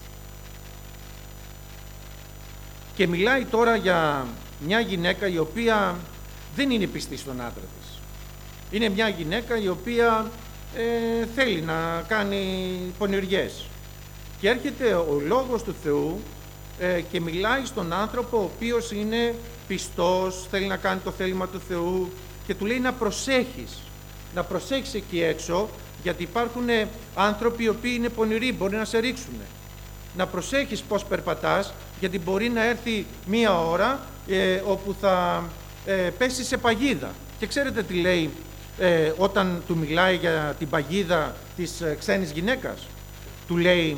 Speaker 2: και μιλάει τώρα για μια γυναίκα η οποία δεν είναι πιστή στον άντρα της. Είναι μια γυναίκα η οποία ε, θέλει να κάνει πονηριές. Και έρχεται ο Λόγος του Θεού ε, και μιλάει στον άνθρωπο ο οποίος είναι πιστός, θέλει να κάνει το θέλημα του Θεού και του λέει να προσέχεις, να προσέχεις εκεί έξω, γιατί υπάρχουν άνθρωποι οι οποίοι είναι πονηροί, μπορεί να σε ρίξουν. Να προσέχεις πώς περπατάς, γιατί μπορεί να έρθει μία ώρα ε, όπου θα ε, πέσει σε παγίδα. Και ξέρετε τι λέει ε, όταν του μιλάει για την παγίδα της ε, ξένης γυναίκας? Του λέει,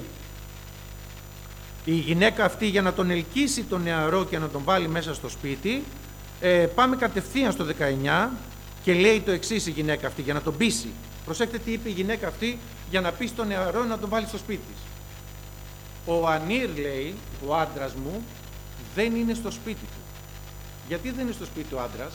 Speaker 2: η γυναίκα αυτή για να τον ελκύσει τον νεαρό και να τον βάλει μέσα στο σπίτι, ε, πάμε κατευθείαν στο δεκαεννιά και λέει το εξής η γυναίκα αυτή, για να τον πείσει. Προσέξτε τι είπε η γυναίκα αυτή για να πείσει τον νεαρό να τον βάλει στο σπίτι της. Ο Ανήρ, λέει, ο άντρας μου, δεν είναι στο σπίτι του. Γιατί δεν είναι στο σπίτι του άντρας?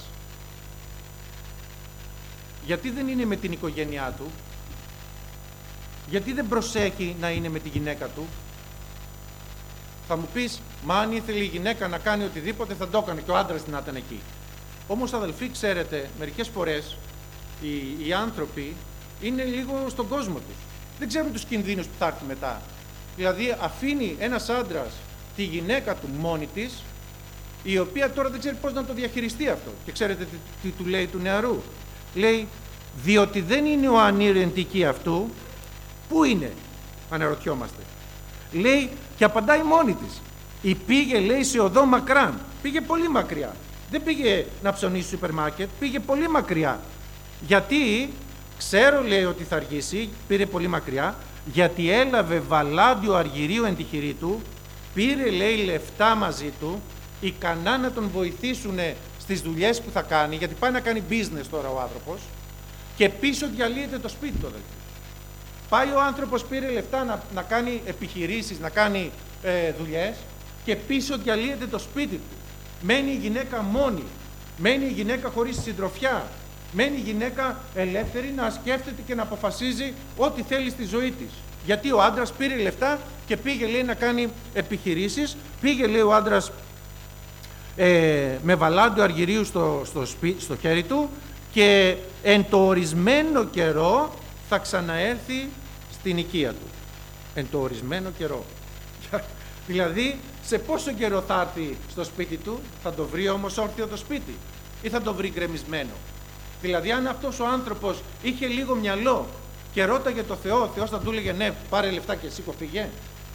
Speaker 2: Γιατί δεν είναι με την οικογένειά του? Γιατί δεν προσέχει να είναι με τη γυναίκα του? Θα μου πεις, μα αν ήθελε η γυναίκα να κάνει οτιδήποτε θα το έκανε και ο άντρας να ήταν εκεί. Όμως, αδελφοί, ξέρετε, μερικές φορές οι, οι άνθρωποι είναι λίγο στον κόσμο τους. Δεν ξέρουν τους κινδύνους που θα έρθει μετά. Δηλαδή αφήνει ένας άντρας τη γυναίκα του μόνη της, η οποία τώρα δεν ξέρει πώς να το διαχειριστεί αυτό. Και ξέρετε τι, τι του λέει του νεαρού? Λέει, διότι δεν είναι ο ανήρεντική αυτού, πού είναι? Αναρωτιόμαστε. Λέει και απαντάει μόνη της. Η πήγε, λέει, σε οδό μακράν. Πήγε πολύ μακριά. Δεν πήγε να ψωνίσει στο σούπερ μάρκετ, πήγε πολύ μακριά. Γιατί, ξέρω, λέει, ότι θα αργήσει, πήρε πολύ μακριά, γιατί έλαβε βαλάντιο αργυρίου εν τη χειρή του, πήρε, λέει, λεφτά μαζί του, ικανά να τον βοηθήσουν στις δουλειές που θα κάνει, γιατί πάει να κάνει business τώρα ο άνθρωπος, και πίσω διαλύεται το σπίτι του, αδελφοί. Πάει ο άνθρωπος, πήρε λεφτά να, να κάνει επιχειρήσεις, να κάνει ε, δουλειές, και πίσω διαλύεται το σπίτι του. Μένει η γυναίκα μόνη, μένει η γυναίκα χωρίς συντροφιά, μένει η γυναίκα ελεύθερη να σκέφτεται και να αποφασίζει ό,τι θέλει στη ζωή της. Γιατί ο άντρας πήρε λεφτά και πήγε, λέει, να κάνει επιχειρήσεις, πήγε, λέει, ο άντρας ε, με βαλάντιο αργυρίου στο, στο, σπί, στο χέρι του και εν το ορισμένο καιρό θα ξαναέρθει στην οικία του. Εν το ορισμένο καιρό. Δηλαδή, σε πόσο καιρό θα έρθει στο σπίτι του? Θα το βρει όμως όρθιο το σπίτι ή θα το βρει γκρεμισμένο? Δηλαδή, αν αυτός ο άνθρωπος είχε λίγο μυαλό και ρώταγε το Θεό, ο Θεός θα του έλεγε ναι, πάρε λεφτά και σήκω φύγε.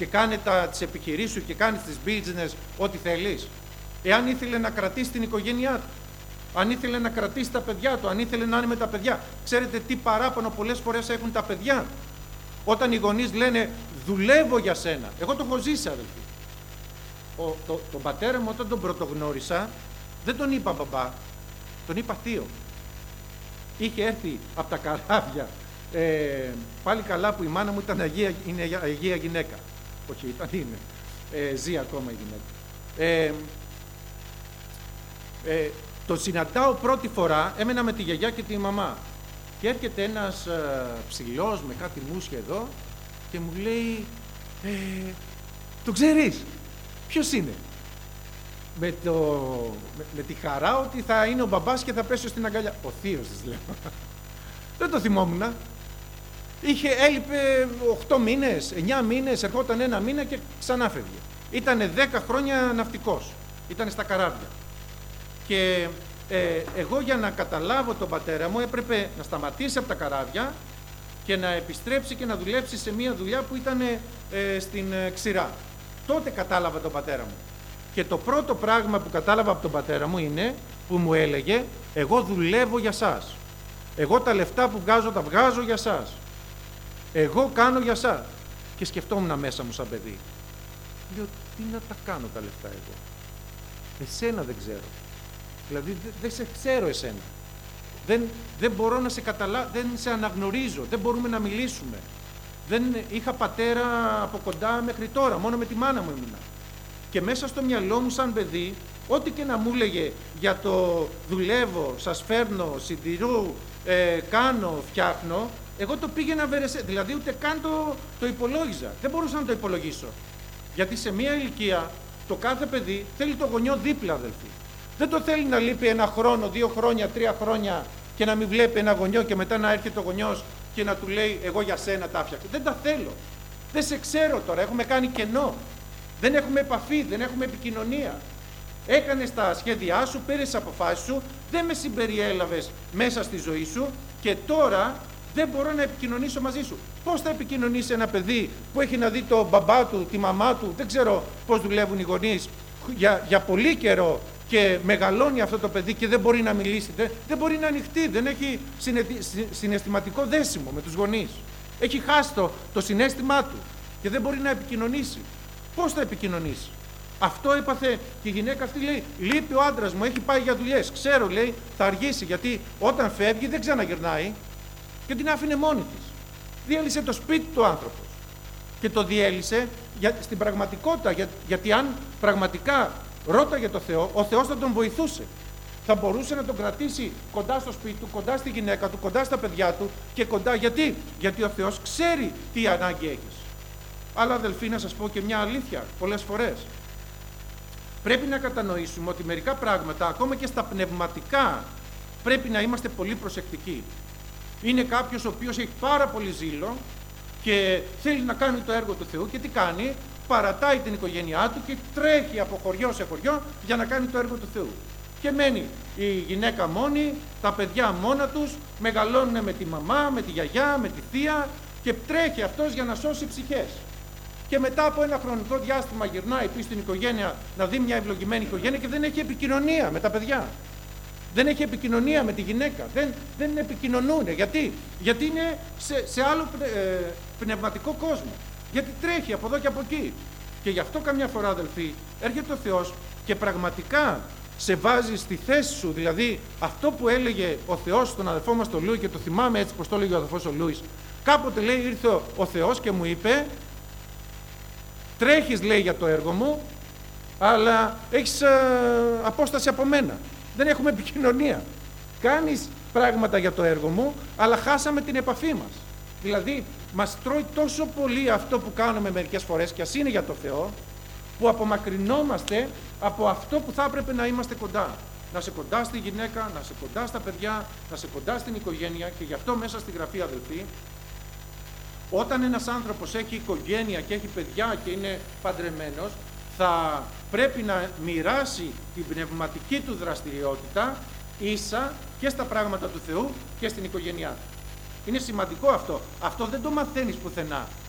Speaker 2: και κάνε τα, τις επιχειρήσεις σου και κάνεις τις business ό,τι θέλεις? Εάν ήθελε να κρατήσει την οικογένειά του, αν ήθελε να κρατήσει τα παιδιά του, αν ήθελε να είναι με τα παιδιά. Ξέρετε τι παράπονο πολλές φορές έχουν τα παιδιά? Όταν οι γονείς λένε δουλεύω για σένα. Εγώ το έχω ζήσει, αδελφοί. Ο, το, τον πατέρα μου όταν τον πρωτογνώρισα δεν τον είπα μπαμπά, τον είπα θείο. Είχε έρθει από τα καράβια. Ε, πάλι καλά που η μάνα μου ήταν αγία, είναι αγία γυναίκα. Όχι, ήταν, είναι. Ε, ζει ακόμα η γυναίκα. Ε, ε, τον συναντάω πρώτη φορά, έμενα με τη γιαγιά και τη μαμά. Και έρχεται ένας ε, ψηλός με κάτι μουσια εδώ και μου λέει ε, το ξέρεις? Ποιος είναι? Με, το, με, με τη χαρά ότι θα είναι ο μπαμπάς και θα πέσω στην αγκαλιά. Ο θείος της λέω. Δεν το θυμόμουν. Είχε, έλειπε οκτώ μήνες, εννιά μήνες, ερχόταν ένα μήνα και ξανά φεύγε. Ήτανε δέκα χρόνια ναυτικός. Ήτανε στα καράβια. Και ε, εγώ για να καταλάβω τον πατέρα μου έπρεπε να σταματήσει από τα καράβια και να επιστρέψει και να δουλέψει σε μια δουλειά που ήταν ε, στην ε, ξηρά. Τότε κατάλαβα τον πατέρα μου. Και το πρώτο πράγμα που κατάλαβα από τον πατέρα μου είναι που μου έλεγε εγώ δουλεύω για σας. Εγώ τα λεφτά που βγάζω τα βγάζω για σας. Εγώ κάνω για σας. Και σκεφτόμουν μέσα μου σαν παιδί. Λέω τι να τα κάνω τα λεφτά εγώ? Εσένα δεν ξέρω. Δηλαδή δεν δε σε ξέρω εσένα. Δεν, δεν μπορώ να σε καταλάβω, δεν σε αναγνωρίζω, δεν μπορούμε να μιλήσουμε. Δεν είχα πατέρα από κοντά μέχρι τώρα, μόνο με τη μάνα μου ήμουνα. Και μέσα στο μυαλό μου σαν παιδί, ό,τι και να μου έλεγε για το δουλεύω, σας φέρνω, συντηρώ, ε, κάνω, φτιάχνω, εγώ το πήγαινα βερεσέ, δηλαδή ούτε καν το, το υπολόγιζα. Δεν μπορούσα να το υπολογίσω. Γιατί σε μία ηλικία το κάθε παιδί θέλει το γονιό δίπλα, αδελφοί. Δεν το θέλει να λείπει ένα χρόνο, δύο χρόνια, τρία χρόνια και να μην βλέπει ένα γονιό και μετά να έρχεται ο γονιός και να του λέει εγώ για σένα τα φτιάξα. Δεν τα θέλω. Δεν σε ξέρω τώρα, έχουμε κάνει κενό. Δεν έχουμε επαφή, δεν έχουμε επικοινωνία. Έκανες τα σχέδιά σου, πήρες τις αποφάσεις σου, δεν με συμπεριέλαβες μέσα στη ζωή σου και τώρα δεν μπορώ να επικοινωνήσω μαζί σου. Πώς θα επικοινωνήσει ένα παιδί που έχει να δει τον μπαμπά του, τη μαμά του, δεν ξέρω πώς δουλεύουν οι γονείς, για, για πολύ καιρό και μεγαλώνει αυτό το παιδί και δεν μπορεί να μιλήσει, δεν, δεν μπορεί να ανοιχτεί, δεν έχει συναισθηματικό δέσιμο με τους γονείς. Έχει χάσει το, το συναίσθημά του και δεν μπορεί να επικοινωνήσει. Πώς θα επικοινωνήσει? Αυτό έπαθε και η γυναίκα αυτή, λέει, λείπει ο άντρας μου, έχει πάει για δουλειές. Ξέρω, λέει, θα αργήσει γιατί όταν φεύγει δεν ξαναγυρνάει και την άφηνε μόνη της. Διέλυσε το σπίτι του άνθρωπος και το διέλυσε για, στην πραγματικότητα, για, γιατί αν πραγματικά ρώταγε το Θεό, ο Θεός θα τον βοηθούσε. Θα μπορούσε να τον κρατήσει κοντά στο σπίτι του, κοντά στη γυναίκα του, κοντά στα παιδιά του και κοντά. Γιατί? Γιατί ο Θεός ξέρει τι ανάγκη έχεις. Αλλά αδελφοί, να σας πω και μια αλήθεια πολλές φορές. Πρέπει να κατανοήσουμε ότι μερικά πράγματα, ακόμα και στα πνευματικά, πρέπει να είμαστε πολύ προσεκτικοί. Είναι κάποιος ο οποίος έχει πάρα πολύ ζήλο και θέλει να κάνει το έργο του Θεού και τι κάνει? Παρατάει την οικογένειά του και τρέχει από χωριό σε χωριό για να κάνει το έργο του Θεού. Και μένει η γυναίκα μόνη, τα παιδιά μόνα τους, μεγαλώνουν με τη μαμά, με τη γιαγιά, με τη θεία και τρέχει αυτός για να σώσει ψυχές. Και μετά από ένα χρονικό διάστημα γυρνάει πίσω στην οικογένεια να δει μια ευλογημένη οικογένεια και δεν έχει επικοινωνία με τα παιδιά. Δεν έχει επικοινωνία με τη γυναίκα. Δεν, δεν επικοινωνούν. Γιατί? Γιατί είναι σε, σε άλλο ε, πνευματικό κόσμο. Γιατί τρέχει από εδώ και από εκεί. Και γι' αυτό καμιά φορά, αδελφοί, έρχεται ο Θεός και πραγματικά σε βάζει στη θέση σου. Δηλαδή αυτό που έλεγε ο Θεός στον αδελφό μας τον Λούι, και το θυμάμαι έτσι πως το έλεγε ο αδελφός ο Λούις. Κάποτε, λέει, ήρθε ο, ο Θεός και μου είπε, τρέχεις, λέει, για το έργο μου, αλλά έχεις ε, απόσταση από μένα. Δεν έχουμε επικοινωνία. Κάνεις πράγματα για το έργο μου, αλλά χάσαμε την επαφή μας. Δηλαδή, μας τρώει τόσο πολύ αυτό που κάνουμε μερικές φορές, και ας είναι για το Θεό, που απομακρυνόμαστε από αυτό που θα έπρεπε να είμαστε κοντά. Να είσαι κοντά στη γυναίκα, να είσαι κοντά στα παιδιά, να είσαι κοντά στην οικογένεια. Και γι' αυτό μέσα στη Γραφή, αδελφοί, όταν ένας άνθρωπος έχει οικογένεια και έχει παιδιά και είναι παντρεμένος, θα πρέπει να μοιράσει την πνευματική του δραστηριότητα ίσα και στα πράγματα του Θεού και στην οικογένειά του. Είναι σημαντικό αυτό. Αυτό δεν το μαθαίνεις πουθενά.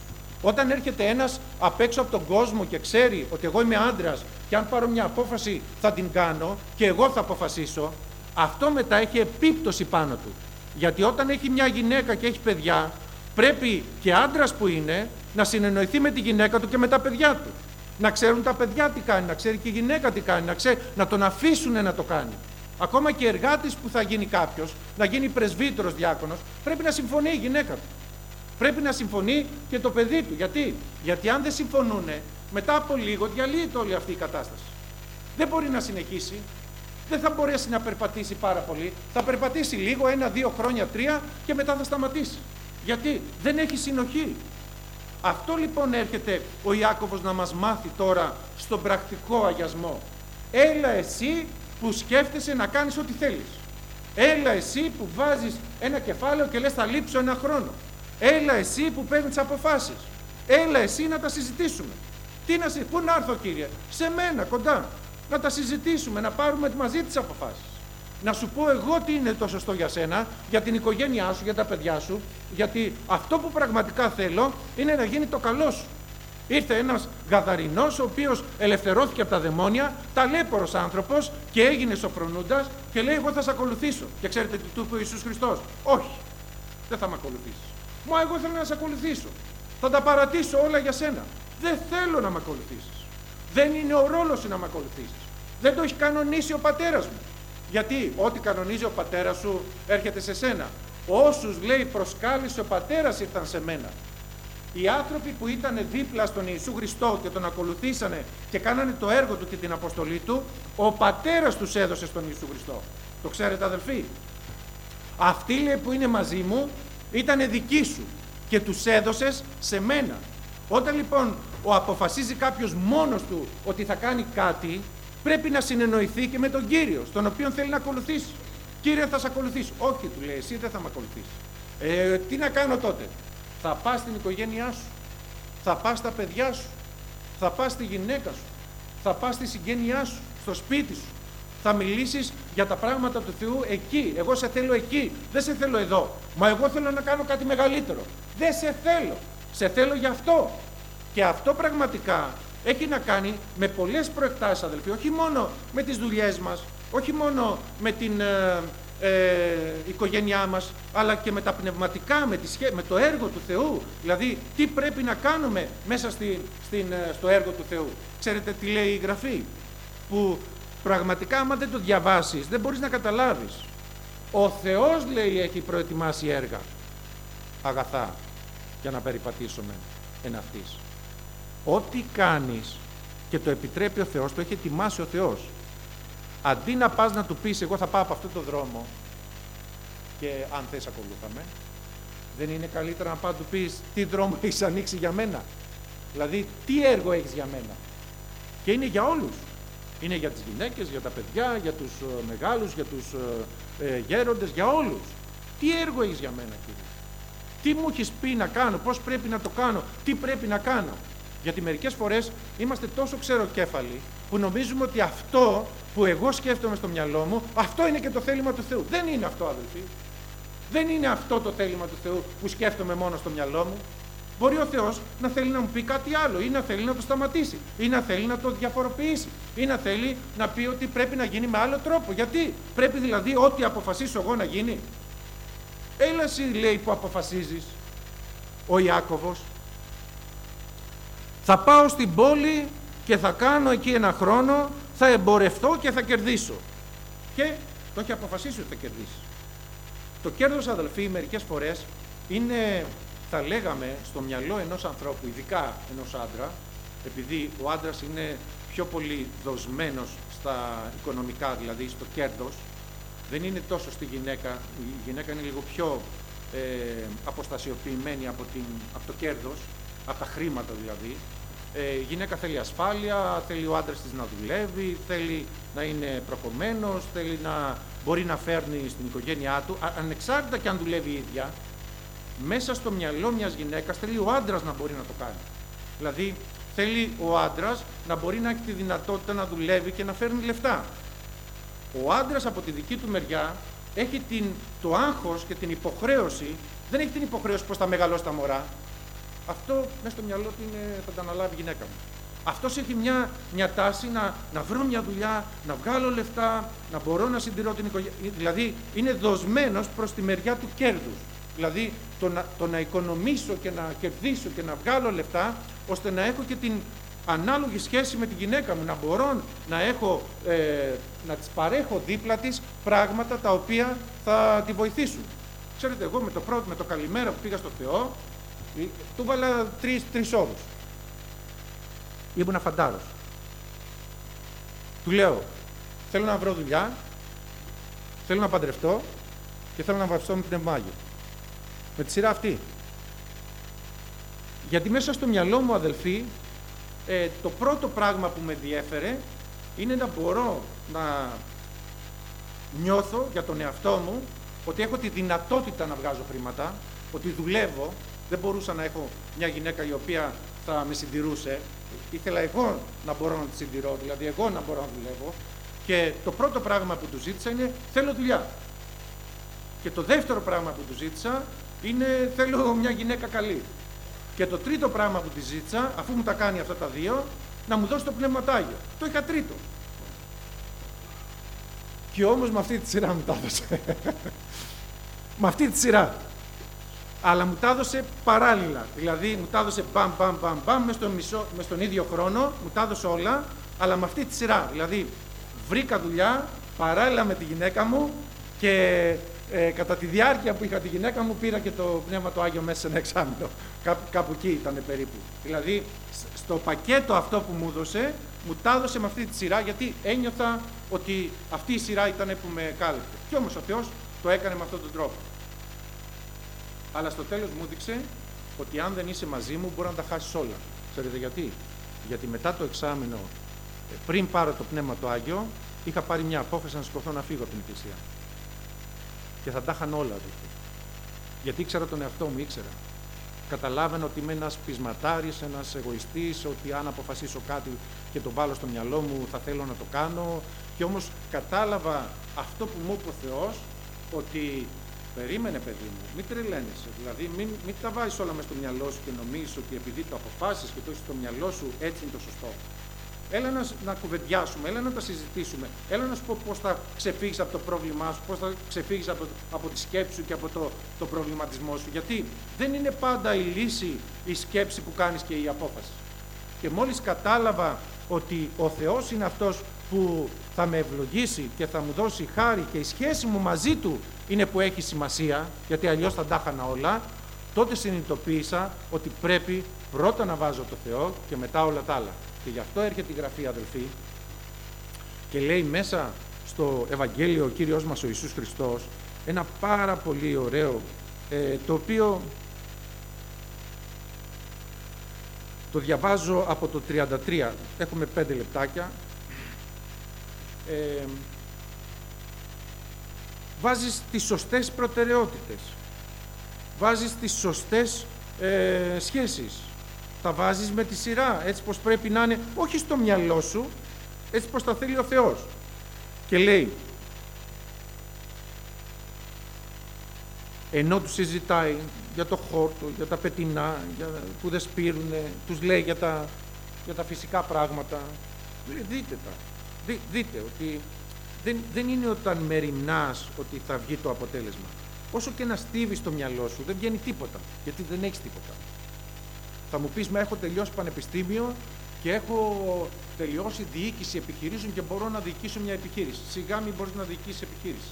Speaker 2: Όταν έρχεται ένας απ' έξω από τον κόσμο και ξέρει ότι εγώ είμαι άντρας και αν πάρω μια απόφαση θα την κάνω και εγώ θα αποφασίσω, αυτό μετά έχει επίπτωση πάνω του. Γιατί όταν έχει μια γυναίκα και έχει παιδιά, πρέπει και άντρας που είναι να συνεννοηθεί με τη γυναίκα του και με τα παιδιά του. Να ξέρουν τα παιδιά τι κάνει, να ξέρει και η γυναίκα τι κάνει, να, ξέρει, να τον αφήσουν να το κάνει. Ακόμα και εργάτης που θα γίνει κάποιος, να γίνει πρεσβύτερος, διάκονος, πρέπει να συμφωνεί η γυναίκα του. Πρέπει να συμφωνεί και το παιδί του. Γιατί, Γιατί αν δεν συμφωνούν, μετά από λίγο διαλύεται όλη αυτή η κατάσταση. Δεν μπορεί να συνεχίσει, δεν θα μπορέσει να περπατήσει πάρα πολύ. Θα περπατήσει λίγο, ένα, δύο χρόνια, τρία και μετά θα σταματήσει. Γιατί δεν έχει συνοχή. Αυτό λοιπόν έρχεται ο Ιάκωβος να μας μάθει τώρα στον πρακτικό αγιασμό. Έλα εσύ που σκέφτεσαι να κάνεις ό,τι θέλεις. Έλα εσύ που βάζεις ένα κεφάλαιο και λες θα λείψω ένα χρόνο. Έλα εσύ που παίρνεις τις αποφάσεις. Έλα εσύ να τα συζητήσουμε. Τι να, πού να έρθω, Κύριε? Σε μένα, κοντά. Να τα συζητήσουμε, να πάρουμε μαζί τις αποφάσεις. Να σου πω εγώ τι είναι το σωστό για σένα, για την οικογένειά σου, για τα παιδιά σου, γιατί αυτό που πραγματικά θέλω είναι να γίνει το καλό σου. Ήρθε ένας Γαδαρινός, ο οποίος ελευθερώθηκε από τα δαιμόνια, ταλέπορος άνθρωπος και έγινε σοφρονούντας και λέει: εγώ θα σε ακολουθήσω. Και ξέρετε τι του είπε ο Ιησούς Χριστός? Όχι, δεν θα με ακολουθήσεις. Μα εγώ θέλω να σε ακολουθήσω. Θα τα παρατήσω όλα για σένα. Δεν θέλω να με ακολουθήσεις. Δεν είναι ο ρόλος σου να με ακολουθήσεις. Δεν το έχει κανονίσει ο πατέρας μου. Γιατί ό,τι κανονίζει ο πατέρας σου έρχεται σε σένα. Όσους, λέει, προσκάλεσε ο πατέρας ήρθαν σε μένα. Οι άνθρωποι που ήταν δίπλα στον Ιησού Χριστό και τον ακολουθήσανε και κάνανε το έργο του και την αποστολή του, ο πατέρας τους έδωσε στον Ιησού Χριστό. Το ξέρετε, αδελφοί? Αυτοί, λέει, που είναι μαζί μου ήταν δικοί σου και τους έδωσες σε μένα. Όταν λοιπόν ο αποφασίζει κάποιος μόνος του ότι θα κάνει κάτι, πρέπει να συνεννοηθεί και με τον Κύριο, στον οποίο θέλει να ακολουθήσει. Κύριε, θα σε ακολουθήσω. Όχι, του λέει, εσύ δεν θα με ακολουθήσεις. Ε, τι να κάνω τότε? Θα πας στην οικογένειά σου, θα πας στα παιδιά σου, θα πας στη γυναίκα σου, θα πας στη συγγένειά σου, στο σπίτι σου. Θα μιλήσεις για τα πράγματα του Θεού εκεί. Εγώ σε θέλω εκεί, δεν σε θέλω εδώ. Μα εγώ θέλω να κάνω κάτι μεγαλύτερο. Δεν σε θέλω. Σε θέλω γι' αυτό. Και αυτό πραγματικά έχει να κάνει με πολλές προεκτάσεις, αδελφοί. Όχι μόνο με τις δουλειές μας, όχι μόνο με την ε, ε, οικογένειά μας, αλλά και με τα πνευματικά, με, τη σχέ... με το έργο του Θεού. Δηλαδή, τι πρέπει να κάνουμε μέσα στη, στην, στο έργο του Θεού. Ξέρετε τι λέει η Γραφή? Που πραγματικά, άμα δεν το διαβάσεις, δεν μπορείς να καταλάβεις. Ο Θεός, λέει, έχει προετοιμάσει έργα αγαθά για να περιπατήσουμε εν αυτής. Ό,τι κάνεις και το επιτρέπει ο Θεός, το έχει ετοιμάσει ο Θεός. Αντί να πας να του πεις εγώ θα πάω από αυτό το δρόμο και αν θες ακολούθαμε, δεν είναι καλύτερα να πάω να του πεις τι δρόμο έχεις ανοίξει για μένα? Δηλαδή τι έργο έχεις για μένα? Και είναι για όλους. Είναι για τις γυναίκες, για τα παιδιά, για τους ε, μεγάλους, για τους ε, ε, γέροντες, για όλους. Τι έργο έχεις για μένα, Κύριε? Τι μου έχεις πει να κάνω? Πώς πρέπει να το κάνω? Τι πρέπει να κάνω? Γιατί μερικές φορές είμαστε τόσο ξεροκέφαλοι που νομίζουμε ότι αυτό που εγώ σκέφτομαι στο μυαλό μου, αυτό είναι και το θέλημα του Θεού. Δεν είναι αυτό, αδελφοί. Δεν είναι αυτό το θέλημα του Θεού που σκέφτομαι μόνο στο μυαλό μου. Μπορεί ο Θεός να θέλει να μου πει κάτι άλλο, ή να θέλει να το σταματήσει, ή να θέλει να το διαφοροποιήσει, ή να θέλει να πει ότι πρέπει να γίνει με άλλο τρόπο. Γιατί πρέπει δηλαδή ό,τι αποφασίσω εγώ να γίνει? Έλα εσύ, λέει, που αποφασίζεις. Ο Ιάκωβος: θα πάω στην πόλη και θα κάνω εκεί ένα χρόνο, θα εμπορευτώ και θα κερδίσω. Και το έχει αποφασίσει ότι θα κερδίσει. Το κέρδος, αδελφοί, μερικές φορές είναι, θα λέγαμε, στο μυαλό ενός ανθρώπου, ειδικά ενός άντρα, επειδή ο άντρας είναι πιο πολύ δοσμένος στα οικονομικά, δηλαδή στο κέρδος, δεν είναι τόσο στη γυναίκα. Η γυναίκα είναι λίγο πιο ε, αποστασιοποιημένη από, την, από το κέρδος, από τα χρήματα δηλαδή. Ε, η γυναίκα θέλει ασφάλεια, θέλει ο άντρας της να δουλεύει, θέλει να είναι προκομμένος, θέλει να μπορεί να φέρνει στην οικογένειά του, α, ανεξάρτητα και αν δουλεύει η ίδια. Μέσα στο μυαλό μιας γυναίκας θέλει ο άντρας να μπορεί να το κάνει. Δηλαδή θέλει ο άντρας να μπορεί να έχει τη δυνατότητα να δουλεύει και να φέρνει λεφτά. Ο άντρας από τη δική του μεριά έχει την, το άγχος και την υποχρέωση, δεν έχει την υποχρέωση πως θα μεγαλώσει τα μωρά. Αυτό μέσα στο μυαλό του είναι, θα τα αναλάβει η γυναίκα μου. Αυτός έχει μια, μια τάση να, να βρω μια δουλειά, να βγάλω λεφτά, να μπορώ να συντηρώ την οικογένεια. Δηλαδή είναι δοσμένος προς τη μεριά του κέρδους. Δηλαδή το να, το να οικονομήσω και να κερδίσω και να βγάλω λεφτά, ώστε να έχω και την ανάλογη σχέση με τη γυναίκα μου, να μπορώ να, έχω, ε, να της παρέχω δίπλα της πράγματα τα οποία θα τη βοηθήσουν. Ξέρετε, εγώ με το πρώτο, με το καλημέρα που πήγα στο Θεό, του βάλα τρεις, τρεις όρους. Ήμουν φαντάρος. Του λέω, θέλω να βρω δουλειά, θέλω να παντρευτώ και θέλω να βαφτώ με πνευμάγιο. Με τη σειρά αυτή. Γιατί μέσα στο μυαλό μου, αδελφοί, ε, το πρώτο πράγμα που με διέφερε είναι να μπορώ να νιώθω για τον εαυτό μου ότι έχω τη δυνατότητα να βγάζω χρήματα, ότι δουλεύω. Δεν μπορούσα να έχω μια γυναίκα η οποία θα με συντηρούσε. Ήθελα εγώ να μπορώ να τη συντηρώ, δηλαδή εγώ να μπορώ να δουλεύω. Και το πρώτο πράγμα που του ζήτησα είναι θέλω δουλειά. Και το δεύτερο πράγμα που του ζήτησα είναι θέλω μια γυναίκα καλή. Και το τρίτο πράγμα που τη ζήτησα, αφού μου τα κάνει αυτά τα δύο, να μου δώσει το πνευματάγιο. Το είχα τρίτο. Και όμως με αυτή τη σειρά μου τα έδωσε. Με αυτή τη σειρά. Αλλά μου τα έδωσε παράλληλα. Δηλαδή μου τα έδωσε μπαμ, μπαμ, μπαμ, μπαμ, μες, στο μισό, μες στον ίδιο χρόνο, μου τα έδωσε όλα, αλλά με αυτή τη σειρά. Δηλαδή βρήκα δουλειά παράλληλα με τη γυναίκα μου και ε, κατά τη διάρκεια που είχα τη γυναίκα μου πήρα και το Πνεύμα το Άγιο μέσα σε ένα εξάμηνο. Κάπου, κάπου εκεί ήταν περίπου. Δηλαδή στο πακέτο αυτό που μου έδωσε, μου τα έδωσε με αυτή τη σειρά, γιατί ένιωθα ότι αυτή η σειρά ήταν που με κάλυπτε. Κι όμως ο Θεός το έκανε με αυτόν τον τρόπο. Αλλά στο τέλος μου έδειξε ότι αν δεν είσαι μαζί μου μπορεί να τα χάσεις όλα. Ξέρετε γιατί? Γιατί μετά το εξάμηνο, πριν πάρω το Πνεύμα το Άγιο, είχα πάρει μια απόφαση να σηκωθώ να φύγω από την Εκκλησία. Και θα τα είχαν όλα. Δηλαδή. Γιατί ήξερα τον εαυτό μου, ήξερα. Καταλάβαινα ότι είμαι ένας πεισματάρης, ένας εγωιστής, ότι αν αποφασίσω κάτι και το βάλω στο μυαλό μου θα θέλω να το κάνω. Και όμως κατάλαβα αυτό που μου είπε ο Θεός, ότι περίμενε παιδί μου, μην τρελαίνεσαι. Δηλαδή μην, μην τα βάζεις όλα μες στο μυαλό σου και νομίζεις ότι επειδή το αποφάσεις και το έχεις στο μυαλό σου έτσι είναι το σωστό. Έλα να, να κουβεντιάσουμε, έλα να τα συζητήσουμε, έλα να σου πω πώς θα ξεφύγεις από το πρόβλημά σου, πώς θα ξεφύγεις από, από τη σκέψη σου και από το, το προβληματισμό σου. Γιατί δεν είναι πάντα η λύση η σκέψη που κάνεις και η απόφαση. Και μόλις κατάλαβα ότι ο Θεός είναι αυτός που θα με ευλογήσει και θα μου δώσει χάρη και η σχέση μου μαζί Του είναι που έχει σημασία, γιατί αλλιώς θα τα χάνα όλα, τότε συνειδητοποίησα ότι πρέπει πρώτα να βάζω το Θεό και μετά όλα τα άλλα. Και γι' αυτό έρχεται η Γραφή, αδελφοί, και λέει μέσα στο Ευαγγέλιο ο Κύριος μας ο Ιησούς Χριστός ένα πάρα πολύ ωραίο, ε, το οποίο το διαβάζω από το τριάντα τρία, έχουμε πέντε λεπτάκια. Ε, βάζεις τις σωστές προτεραιότητες, βάζεις τις σωστές ε, σχέσεις, τα βάζεις με τη σειρά, έτσι πως πρέπει να είναι, όχι στο μυαλό σου, έτσι πως τα θέλει ο Θεός. Και λέει, ενώ τους συζητάει για το χόρτο, για τα πετεινά, για, που δεν σπήρουνε, τους λέει για τα, για τα φυσικά πράγματα, λέει, δείτε τα, Δη, δείτε ότι δεν, δεν είναι όταν μεριμνάς ότι θα βγει το αποτέλεσμα. Όσο και να στίβεις το μυαλό σου, δεν βγαίνει τίποτα, γιατί δεν έχεις τίποτα. Θα μου πεις, μα έχω τελειώσει πανεπιστήμιο και έχω τελειώσει διοίκηση επιχειρήσεων και μπορώ να διοικήσω μια επιχείρηση. Σιγά μην μπορείς να διοικήσεις επιχείρηση.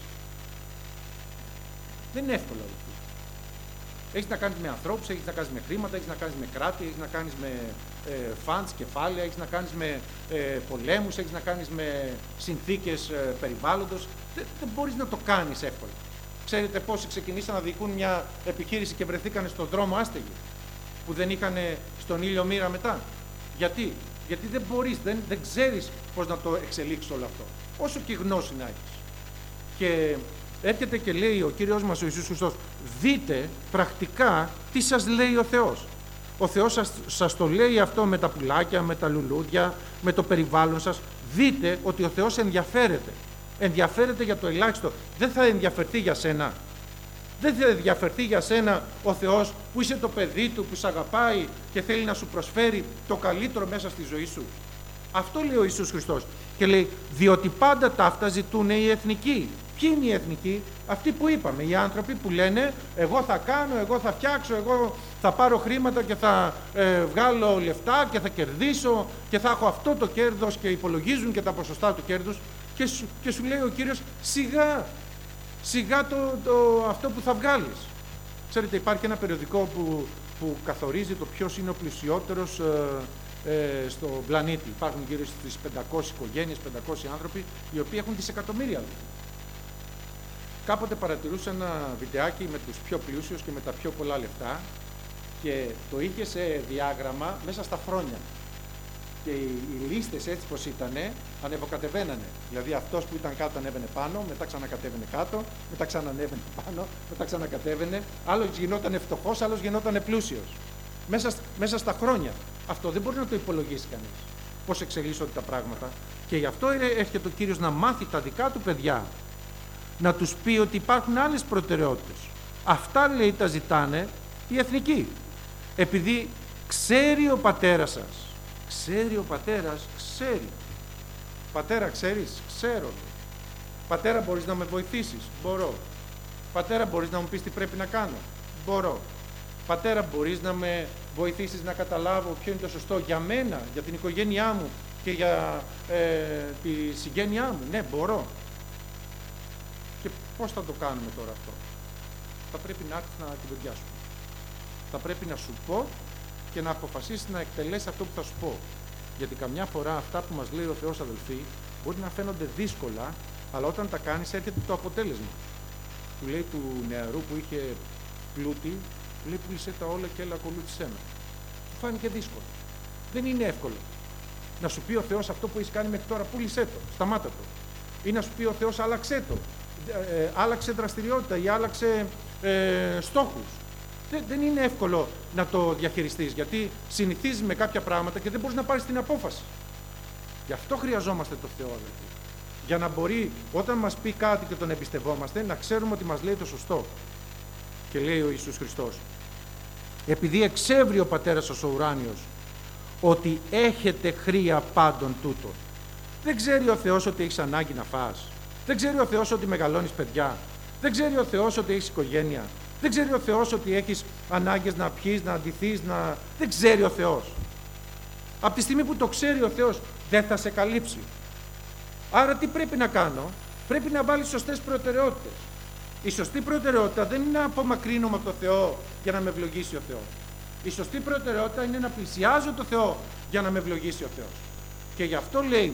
Speaker 2: Δεν είναι εύκολο. Έχεις να κάνεις με ανθρώπους, έχεις να κάνεις με χρήματα, έχεις να κάνεις με κράτη, έχεις να κάνεις με ε, funds, κεφάλαια, έχεις να κάνεις με ε, πολέμους, έχεις να κάνεις με συνθήκες ε, περιβάλλοντος. Δεν, δεν μπορείς να το κάνεις εύκολα. Ξέρετε πόσοι ξεκινήσαν να διοικούν μια επιχείρηση και βρεθήκανε στον δρόμο άστεγοι, που δεν είχαν στον ήλιο μοίρα μετά. Γιατί? Γιατί δεν μπορείς, δεν, δεν ξέρεις πώς να το εξελίξεις όλο αυτό. Όσο και γνώση να έχεις. Και έρχεται και λέει ο Κύριος μας ο Ιησούς Χριστός, δείτε πρακτικά τι σας λέει ο Θεός. Ο Θεός σας, σας το λέει αυτό με τα πουλάκια, με τα λουλούδια, με το περιβάλλον σας. Δείτε ότι ο Θεός ενδιαφέρεται. Ενδιαφέρεται για το ελάχιστο. Δεν θα ενδιαφερθεί για σένα. Δεν θα διαφερθεί για σένα ο Θεός που είσαι το παιδί Του, που σε αγαπάει και θέλει να σου προσφέρει το καλύτερο μέσα στη ζωή σου? Αυτό λέει ο Ιησούς Χριστός. Και λέει, διότι πάντα ταύτα ζητούν οι εθνικοί. Ποιοι είναι οι εθνικοί? Αυτοί που είπαμε, οι άνθρωποι που λένε εγώ θα κάνω, εγώ θα φτιάξω, εγώ θα πάρω χρήματα και θα ε, βγάλω λεφτά και θα κερδίσω και θα έχω αυτό το κέρδος, και υπολογίζουν και τα ποσοστά του κέρδους, και σου, και σου λέει ο Κύριος, σιγά, σιγά το, το, αυτό που θα βγάλεις. Ξέρετε, υπάρχει ένα περιοδικό που, που καθορίζει το ποιος είναι ο πλουσιότερος ε, ε, στον πλανήτη. Υπάρχουν γύρω στις πεντακόσιες οικογένειες, πεντακόσιοι άνθρωποι, οι οποίοι έχουν δισεκατομμύρια. Κάποτε παρατηρούσα ένα βιντεάκι με τους πιο πλούσιους και με τα πιο πολλά λεφτά, και το είχε σε διάγραμμα μέσα στα χρόνια. Και οι, οι λίστες, έτσι πως ήτανε, ανεβοκατεβαίνανε. Δηλαδή αυτός που ήταν κάτω ανέβαινε πάνω, μετά ξανακατέβαινε κάτω, μετά ξανανέβαινε πάνω, μετά ξανακατέβαινε. Άλλος γινότανε φτωχός, άλλος γινότανε πλούσιος. Μέσα, μέσα στα χρόνια. Αυτό δεν μπορεί να το υπολογίσει κανείς. Πώς εξελίσσονται τα πράγματα. Και γι' αυτό έρχεται ο Κύριος να μάθει τα δικά του παιδιά. Να τους πει ότι υπάρχουν άλλες προτεραιότητες. Αυτά, λέει, τα ζητάνε οι εθνικοί. Επειδή ξέρει ο πατέρας σας, ξέρει ο πατέρας, ξέρει. Πατέρα, ξέρεις? Ξέρω. Πατέρα, μπορείς να με βοηθήσεις? Μπορώ. Πατέρα, μπορείς να μου πεις τι πρέπει να κάνω? Μπορώ. Πατέρα, μπορείς να με βοηθήσεις να καταλάβω ποιο είναι το σωστό για μένα, για την οικογένειά μου και για ε, τη συγγένειά μου? Ναι, μπορώ. Και πώς θα το κάνουμε τώρα αυτό? Θα πρέπει να έρθεις να κουβεντιάσουμε. Θα πρέπει να σου πω και να αποφασίσεις να εκτελέσεις αυτό που θα σου πω. Γιατί καμιά φορά αυτά που μας λέει ο Θεός, αδελφοί, μπορεί να φαίνονται δύσκολα, αλλά όταν τα κάνεις έρχεται το αποτέλεσμα. Του λέει του νεαρού που είχε πλούτη, του λέει πούλησέ τα όλα και έλα ακολούθησέ με. Του φάνηκε δύσκολο. Δεν είναι εύκολο να σου πει ο Θεός αυτό που έχεις κάνει μέχρι τώρα, πούλησέ το, σταμάτα το. Ή να σου πει ο Θεός άλλαξέ το, ε, ε, άλλαξε δραστηριότητα ή άλλαξε ε, στόχους. Δεν, δεν είναι εύκολο να το διαχειριστείς, γιατί συνηθίζεις με κάποια πράγματα και δεν μπορείς να πάρεις την απόφαση. Γι' αυτό χρειαζόμαστε το Θεό, αδελφοί. Για να μπορεί, όταν μας πει κάτι και τον εμπιστευόμαστε, να ξέρουμε ότι μας λέει το σωστό. Και λέει ο Ιησούς Χριστός, επειδή εξεύρει ο Πατέρας σας ο ουράνιος, ότι έχετε χρία πάντων τούτων. Δεν ξέρει ο Θεός ότι έχεις ανάγκη να φας? Δεν ξέρει ο Θεός ότι μεγαλώνεις παιδιά? Δεν ξέρει ο Θεός ότι έχεις οικογένεια? Δεν ξέρει ο Θεός ότι έχεις ανάγκες να πιείς, να αντιθείς, να... Δεν ξέρει ο Θεός. Από τη στιγμή που το ξέρει ο Θεός, δεν θα σε καλύψει. Άρα τι πρέπει να κάνω? Πρέπει να βάλεις σωστές προτεραιότητες. Η σωστή προτεραιότητα δεν είναι να απομακρύνομαι από το Θεό για να με ευλογήσει ο Θεός. Η σωστή προτεραιότητα είναι να πλησιάζω το Θεό για να με ευλογήσει ο Θεός. Και γι' αυτό λέει,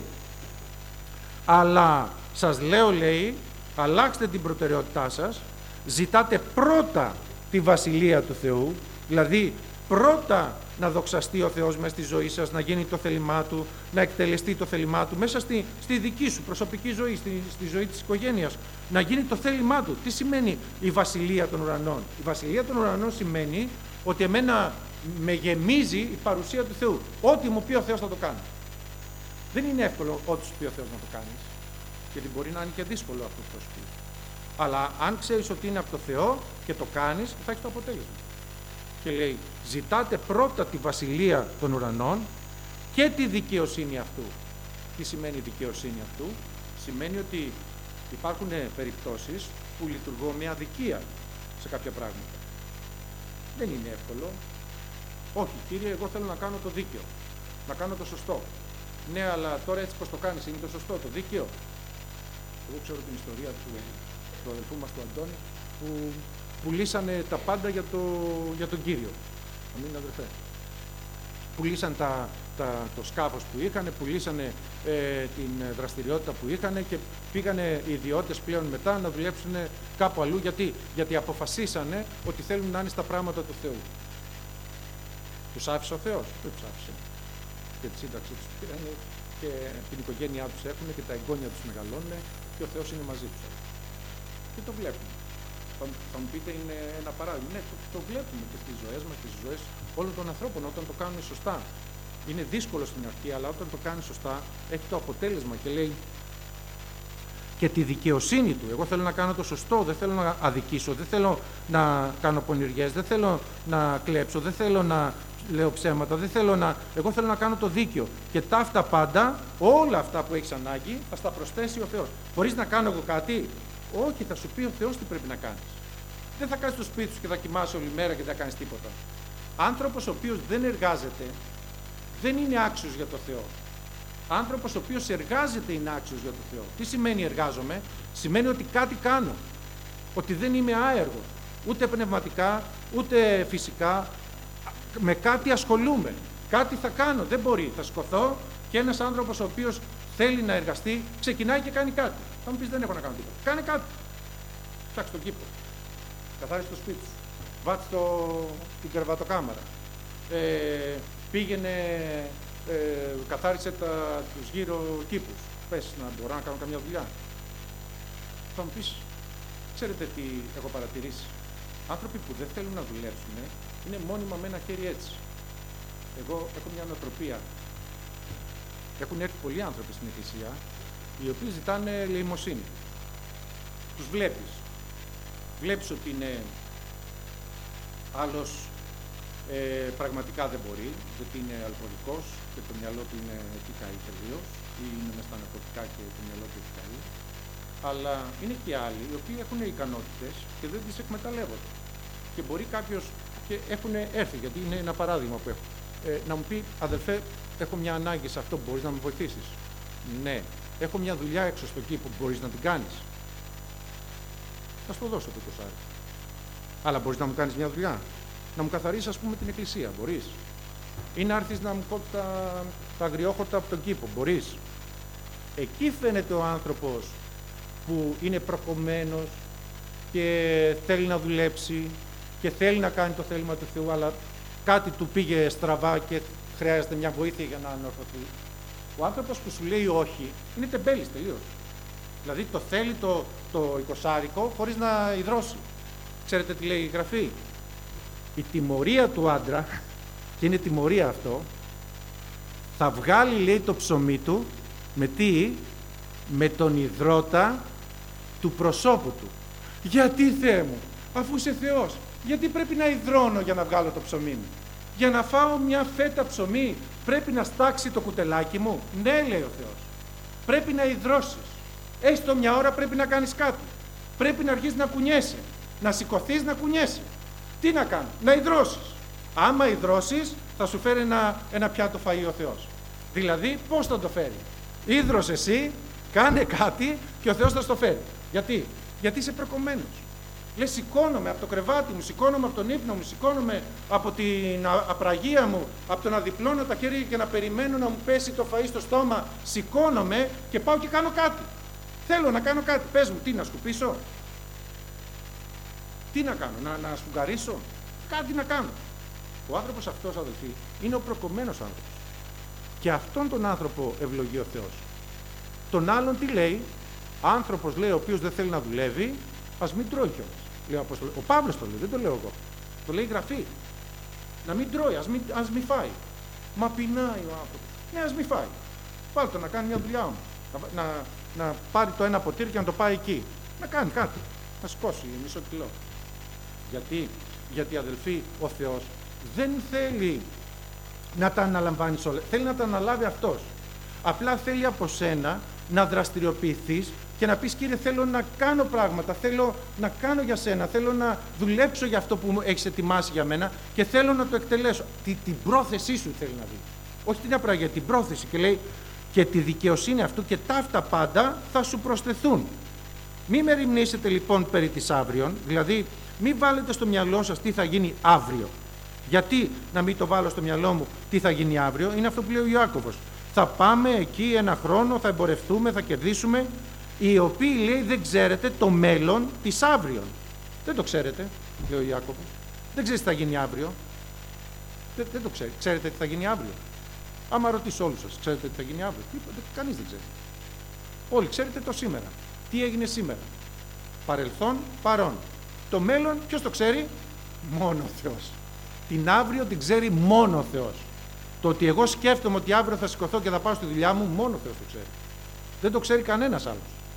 Speaker 2: αλλά σας λέω, λέει, αλλάξτε την προτεραιότητά σας, ζητάτε πρώτα τη Βασιλεία του Θεού, δηλαδή πρώτα να δοξαστεί ο Θεός μέσα στη ζωή σας, να γίνει το θέλημά Του, να εκτελεστεί το θέλημά Του μέσα στη, στη δική σου προσωπική ζωή, στη, στη ζωή της οικογένειας, να γίνει το θέλημά Του. Τι σημαίνει η Βασιλεία των Ουρανών? Η Βασιλεία των Ουρανών σημαίνει ότι εμένα με γεμίζει η παρουσία του Θεού. Ό,τι μου πει ο Θεός θα το κάνω. Δεν είναι εύκολο ό,τι σου πει ο Θεός να το κάνεις, γιατί μπορεί να είναι και δύσκολο αυτό που θα σου πει. Αλλά αν ξέρεις ότι είναι από το Θεό και το κάνεις, θα έχεις το αποτέλεσμα. Και λέει, ζητάτε πρώτα τη Βασιλεία των Ουρανών και τη δικαιοσύνη αυτού. Τι σημαίνει η δικαιοσύνη αυτού? Σημαίνει ότι υπάρχουν περιπτώσεις που λειτουργώ με αδικία σε κάποια πράγματα. Δεν είναι εύκολο. Όχι, Κύριε, εγώ θέλω να κάνω το δίκαιο, να κάνω το σωστό. Ναι, αλλά τώρα έτσι πως το κάνεις, είναι το σωστό, το δίκαιο? Εγώ ξέρω την ιστορία του, του αδελφού μας του Αντώνη, που πουλήσανε τα πάντα για, το, για τον Κύριο. Αμήν, αδερφέ. Πουλήσαν τα, τα, το σκάφος που είχαν, πουλήσανε ε, την δραστηριότητα που είχαν και πήγανε οι ιδιώτες πλέον μετά να δουλέψουν κάπου αλλού. Γιατί, γιατί αποφασίσανε ότι θέλουν να είναι στα πράγματα του Θεού. Τους άφησε ο Θεός? Δεν τους άφησε. Και τη σύνταξη τους πήρανε και την οικογένειά τους έχουν και τα εγγόνια τους μεγαλώνουν και ο Θεός είναι μαζί τους. Και το βλέπουμε. Θα, θα μου πείτε, είναι ένα παράδειγμα. Ναι, το, το βλέπουμε και στις ζωές μας και στις ζωές όλων των ανθρώπων όταν το κάνουν σωστά. Είναι δύσκολο στην αρχή, αλλά όταν το κάνει σωστά έχει το αποτέλεσμα. Και λέει, και τη δικαιοσύνη του. Εγώ θέλω να κάνω το σωστό, δεν θέλω να αδικήσω, δεν θέλω να κάνω πονηριές, δεν θέλω να κλέψω, δεν θέλω να λέω ψέματα, δεν θέλω να... Εγώ θέλω να κάνω το δίκαιο. Και ταύτα πάντα, όλα αυτά που έχεις ανάγκη, θα στα προσθέσει ο Θεός. Μπορείς να κάνω εγώ κάτι? Όχι, θα σου πει ο Θεός τι πρέπει να κάνεις. Δεν θα κάνεις στο σπίτι σου και θα κοιμάσαι όλη μέρα και δεν θα κάνεις τίποτα. Άνθρωπος ο οποίος δεν εργάζεται, δεν είναι άξιος για το Θεό. Άνθρωπος ο οποίος εργάζεται είναι άξιος για το Θεό. Τι σημαίνει εργάζομαι? Σημαίνει ότι κάτι κάνω. Ότι δεν είμαι άεργο. Ούτε πνευματικά, ούτε φυσικά. Με κάτι ασχολούμαι. Κάτι θα κάνω. Δεν μπορεί. Θα σκοθώ και ένας άνθρωπος ο οποίος θέλει να εργαστεί, ξεκινάει και κάνει κάτι. Θα μου πεις δεν έχω να κάνω τίποτα. Κάνε κάτι. Φτιάξε τον κήπο. Καθάρισε το σπίτι σου. Βάτσε το... την κρεβατοκάμαρα. Ε, πήγαινε... Ε, καθάρισε τα, τους γύρω κήπους. Πες να μπορώ να κάνω καμιά δουλειά. Θα μου πεις, ξέρετε τι έχω παρατηρήσει? Άνθρωποι που δεν θέλουν να δουλέψουν είναι μόνιμα με ένα χέρι έτσι. Εγώ έχω μια νοοτροπία. Έχουν έρθει πολλοί άνθρωποι στην Εκκλησία οι οποίοι ζητάνε ελεημοσύνη. Τους βλέπεις. Βλέπεις ότι είναι άλλος Ε, πραγματικά δεν μπορεί, γιατί είναι αλκοολικός και το μυαλό του είναι έχει καεί τελείως, ή είναι μες στα ναρκωτικά και το μυαλό του έχει καεί. Αλλά είναι και άλλοι οι οποίοι έχουν ικανότητες και δεν τις εκμεταλλεύονται. Και μπορεί κάποιος, και έχουν έρθει, γιατί είναι ένα παράδειγμα που έχω, ε, να μου πει, αδελφέ, έχω μια ανάγκη σε αυτό, μπορείς να με βοηθήσεις? Ναι. Έχω μια δουλειά έξω στο κήπο, μπορείς να την κάνεις? Θα σου το δώσω το είκοσι. Αλλά μπορείς να μου κάνεις μια δουλειά? Να μου καθαρίσεις, ας πούμε, την εκκλησία, μπορείς? Ή να έρθεις να μου κόψεις τα, τα αγριόχορτα από τον κήπο, μπορείς? Εκεί φαίνεται ο άνθρωπος που είναι προκομμένος και θέλει να δουλέψει και θέλει να κάνει το θέλημα του Θεού, αλλά κάτι του πήγε στραβά και χρειάζεται μια βοήθεια για να ανορθωθεί. Ο άνθρωπος που σου λέει όχι είναι τεμπέλης τελείως. Δηλαδή το θέλει το, το εικοσάρικο χωρίς να υδρώσει. Ξέρετε τι λέει η Γραφή? Η τιμωρία του άντρα, και είναι τιμωρία αυτό, θα βγάλει, λέει, το ψωμί του με τι? Με τον υδρότα του προσώπου του. Γιατί, Θεέ μου, αφού είσαι Θεός, γιατί πρέπει να υδρώνω για να βγάλω το ψωμί μου? Για να φάω μια φέτα ψωμί πρέπει να στάξει το κουτελάκι μου? Ναι, λέει ο Θεός. Πρέπει να υδρώσεις. Έστω μια ώρα πρέπει να κάνεις κάτι. Πρέπει να αρχίσεις να κουνιέσαι. Να σηκωθείς να κουνιέσαι. Τι να κάνω? Να υδρώσεις. Άμα υδρώσεις, θα σου φέρει ένα, ένα πιάτο φαΐ ο Θεός. Δηλαδή, πώς θα το φέρει? Υδρώσαι εσύ, κάνε κάτι και ο Θεός θα στο φέρει. Γιατί? Γιατί είσαι προκομμένος. Λες, σηκώνομαι από το κρεβάτι μου, σηκώνομαι από τον ύπνο μου, σηκώνομαι από την απραγία μου, από το να διπλώνω τα χέρια και να περιμένω να μου πέσει το φαΐ στο στόμα. Σηκώνομαι και πάω και κάνω κάτι. Θέλω να κάνω κάτι. Πες μου, τι να σκουπίσω? Τι να κάνω? Να, να σφουγγαρίσω? Κάτι να κάνω. Ο άνθρωπος αυτός, αδελφοί, είναι ο προκομμένος άνθρωπος. Και αυτόν τον άνθρωπο ευλογεί ο Θεός. Τον άλλον τι λέει? Άνθρωπος, λέει, ο οποίος δεν θέλει να δουλεύει, ας μην τρώει κιόλας. Λέει ο Απόστολος. Ο Παύλος το λέει, δεν το λέω εγώ. Το λέει η Γραφή. Να μην τρώει, ας μην, ας μην φάει. Μα πεινάει ο άνθρωπος. Ναι, ας μην φάει. Βάλτε το να κάνει μια δουλειά όμως. Να, να, να πάρει το ένα ποτήρι και να το πάει εκεί. Να κάνει κάτι. Να σηκώσει μισό κιλό. Γιατί? Γιατί, αδελφοί, ο Θεός δεν θέλει να τα αναλαμβάνεις όλα. Θέλει να τα αναλάβει αυτός. Απλά θέλει από σένα να δραστηριοποιηθείς και να πεις, Κύριε, θέλω να κάνω πράγματα, θέλω να κάνω για σένα, θέλω να δουλέψω για αυτό που μου έχεις ετοιμάσει για μένα και θέλω να το εκτελέσω. Τη, την πρόθεσή σου θέλει να δει. Όχι την απραγία, την πρόθεση. Και λέει, και τη δικαιοσύνη αυτού και ταύτα πάντα θα σου προσθεθούν. Μη μεριμνήσετε λοιπόν περί της αύριον, δηλαδή μην βάλετε στο μυαλό σας τι θα γίνει αύριο. Γιατί να μην το βάλω στο μυαλό μου τι θα γίνει αύριο? Είναι αυτό που λέει ο Ιάκωβος. Θα πάμε εκεί ένα χρόνο, θα εμπορευτούμε, θα κερδίσουμε, οι οποίοι, λέει, δεν ξέρετε το μέλλον της αύριον. Δεν το ξέρετε, λέει ο Ιάκωβος. Δεν ξέρεις τι θα γίνει αύριο. Δεν, δεν το ξέρετε. Ξέρετε τι θα γίνει αύριο? Άμα ρωτήσω όλους σας, ξέρετε τι θα γίνει αύριο? Τι, κανείς δεν ξέρει. Όλοι ξέρετε το σήμερα. Τι έγινε σήμερα? Παρελθόν, παρόν. Το μέλλον ποιος το ξέρει? Μόνο ο Θεός. Την αύριο την ξέρει μόνο ο Θεός. Το ότι εγώ σκέφτομαι ότι αύριο θα σηκωθώ και θα πάω στη δουλειά μου, μόνο ο Θεός το ξέρει. Δεν το ξέρει κανένας άλλος.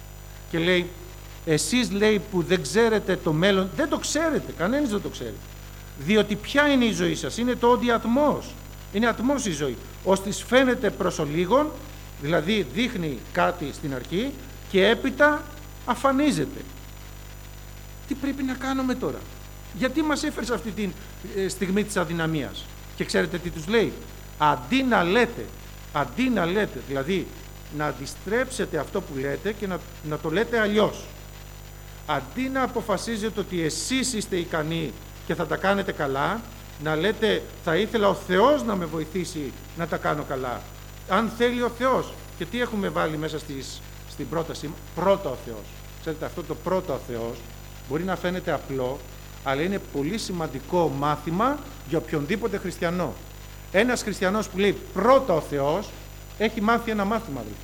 Speaker 2: και λέει, εσείς λέει που δεν ξέρετε το μέλλον, δεν το ξέρετε, κανένας δεν το ξέρει. Διότι ποια είναι η ζωή σας, είναι το όντι ατμός, είναι ατμός η ζωή. Ώστις φαίνεται προς ολίγων, δηλαδή δείχνει κάτι στην αρχή και έπειτα αφανίζεται. Τι πρέπει να κάνουμε τώρα? Γιατί μας έφερε σε αυτή τη στιγμή της αδυναμίας? Και ξέρετε τι τους λέει? Αντί να λέτε, αντί να λέτε, δηλαδή να αντιστρέψετε αυτό που λέτε και να, να το λέτε αλλιώς. Αντί να αποφασίζετε ότι εσείς είστε ικανοί και θα τα κάνετε καλά, να λέτε θα ήθελα ο Θεός να με βοηθήσει να τα κάνω καλά. Αν θέλει ο Θεός. Και τι έχουμε βάλει μέσα στις, στην πρόταση? Πρώτα ο Θεός. Ξέρετε, αυτό το πρώτα ο Θεός μπορεί να φαίνεται απλό, αλλά είναι πολύ σημαντικό μάθημα για οποιονδήποτε χριστιανό. Ένας χριστιανός που λέει πρώτα ο Θεός έχει μάθει ένα μάθημα, αδελφοί.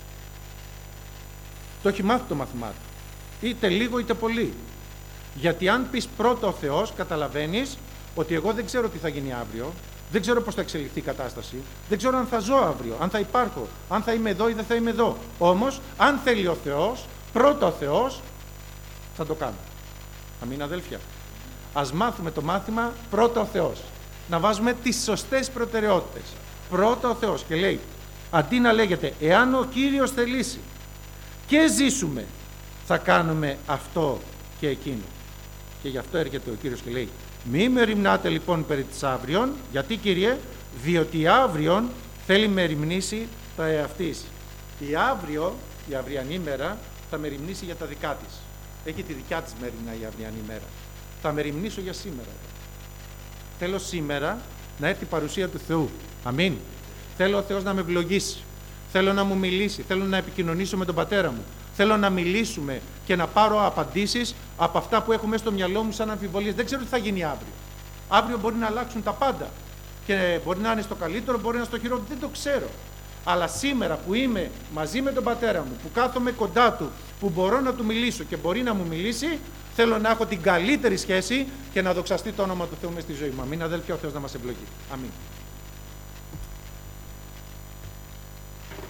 Speaker 2: Το έχει μάθει το μάθημά του. Είτε λίγο είτε πολύ. Γιατί αν πεις πρώτα ο Θεός, καταλαβαίνεις ότι εγώ δεν ξέρω τι θα γίνει αύριο, δεν ξέρω πώς θα εξελιχθεί η κατάσταση, δεν ξέρω αν θα ζω αύριο, αν θα υπάρχω, αν θα είμαι εδώ ή δεν θα είμαι εδώ. Όμως, αν θέλει ο Θεός, πρώτα ο Θεός, θα το κάνω. Αμήν, αδέλφια. Ας μάθουμε το μάθημα πρώτα ο Θεός. Να βάζουμε τις σωστές προτεραιότητες. Πρώτα ο Θεός. Και λέει, αντί να λέγεται, εάν ο Κύριος θελήσει και ζήσουμε, θα κάνουμε αυτό και εκείνο. Και γι' αυτό έρχεται ο Κύριος και λέει, μη μεριμνάτε λοιπόν περί της αύριον, γιατί Κύριε, διότι αύριον θέλει μεριμνήσει τα εαυτής. Η αύριο, η αυριανή μέρα, θα μεριμνήσει για τα δικά της. Έχει τη δικιά της μέρημνα η αυριανή μέρα. Θα μεριμνήσω για σήμερα. Θέλω σήμερα να έρθει η παρουσία του Θεού. Αμήν. Θέλω ο Θεός να με ευλογήσει. Θέλω να μου μιλήσει. Θέλω να επικοινωνήσω με τον πατέρα μου. Θέλω να μιλήσουμε και να πάρω απαντήσεις από αυτά που έχουμε στο μυαλό μου σαν αμφιβολίες. Δεν ξέρω τι θα γίνει αύριο. Αύριο μπορεί να αλλάξουν τα πάντα. Και μπορεί να είναι στο καλύτερο, μπορεί να είναι στο χειρότερο. Δεν το ξέρω. Αλλά σήμερα που είμαι μαζί με τον πατέρα μου, που κάθομαι κοντά του, που μπορώ να του μιλήσω και μπορεί να μου μιλήσει, θέλω να έχω την καλύτερη σχέση και να δοξαστεί το όνομα του Θεού μες στη ζωή μου. Αμήν, αδέλφια, ο Θεός να μας ευλογεί. Αμήν.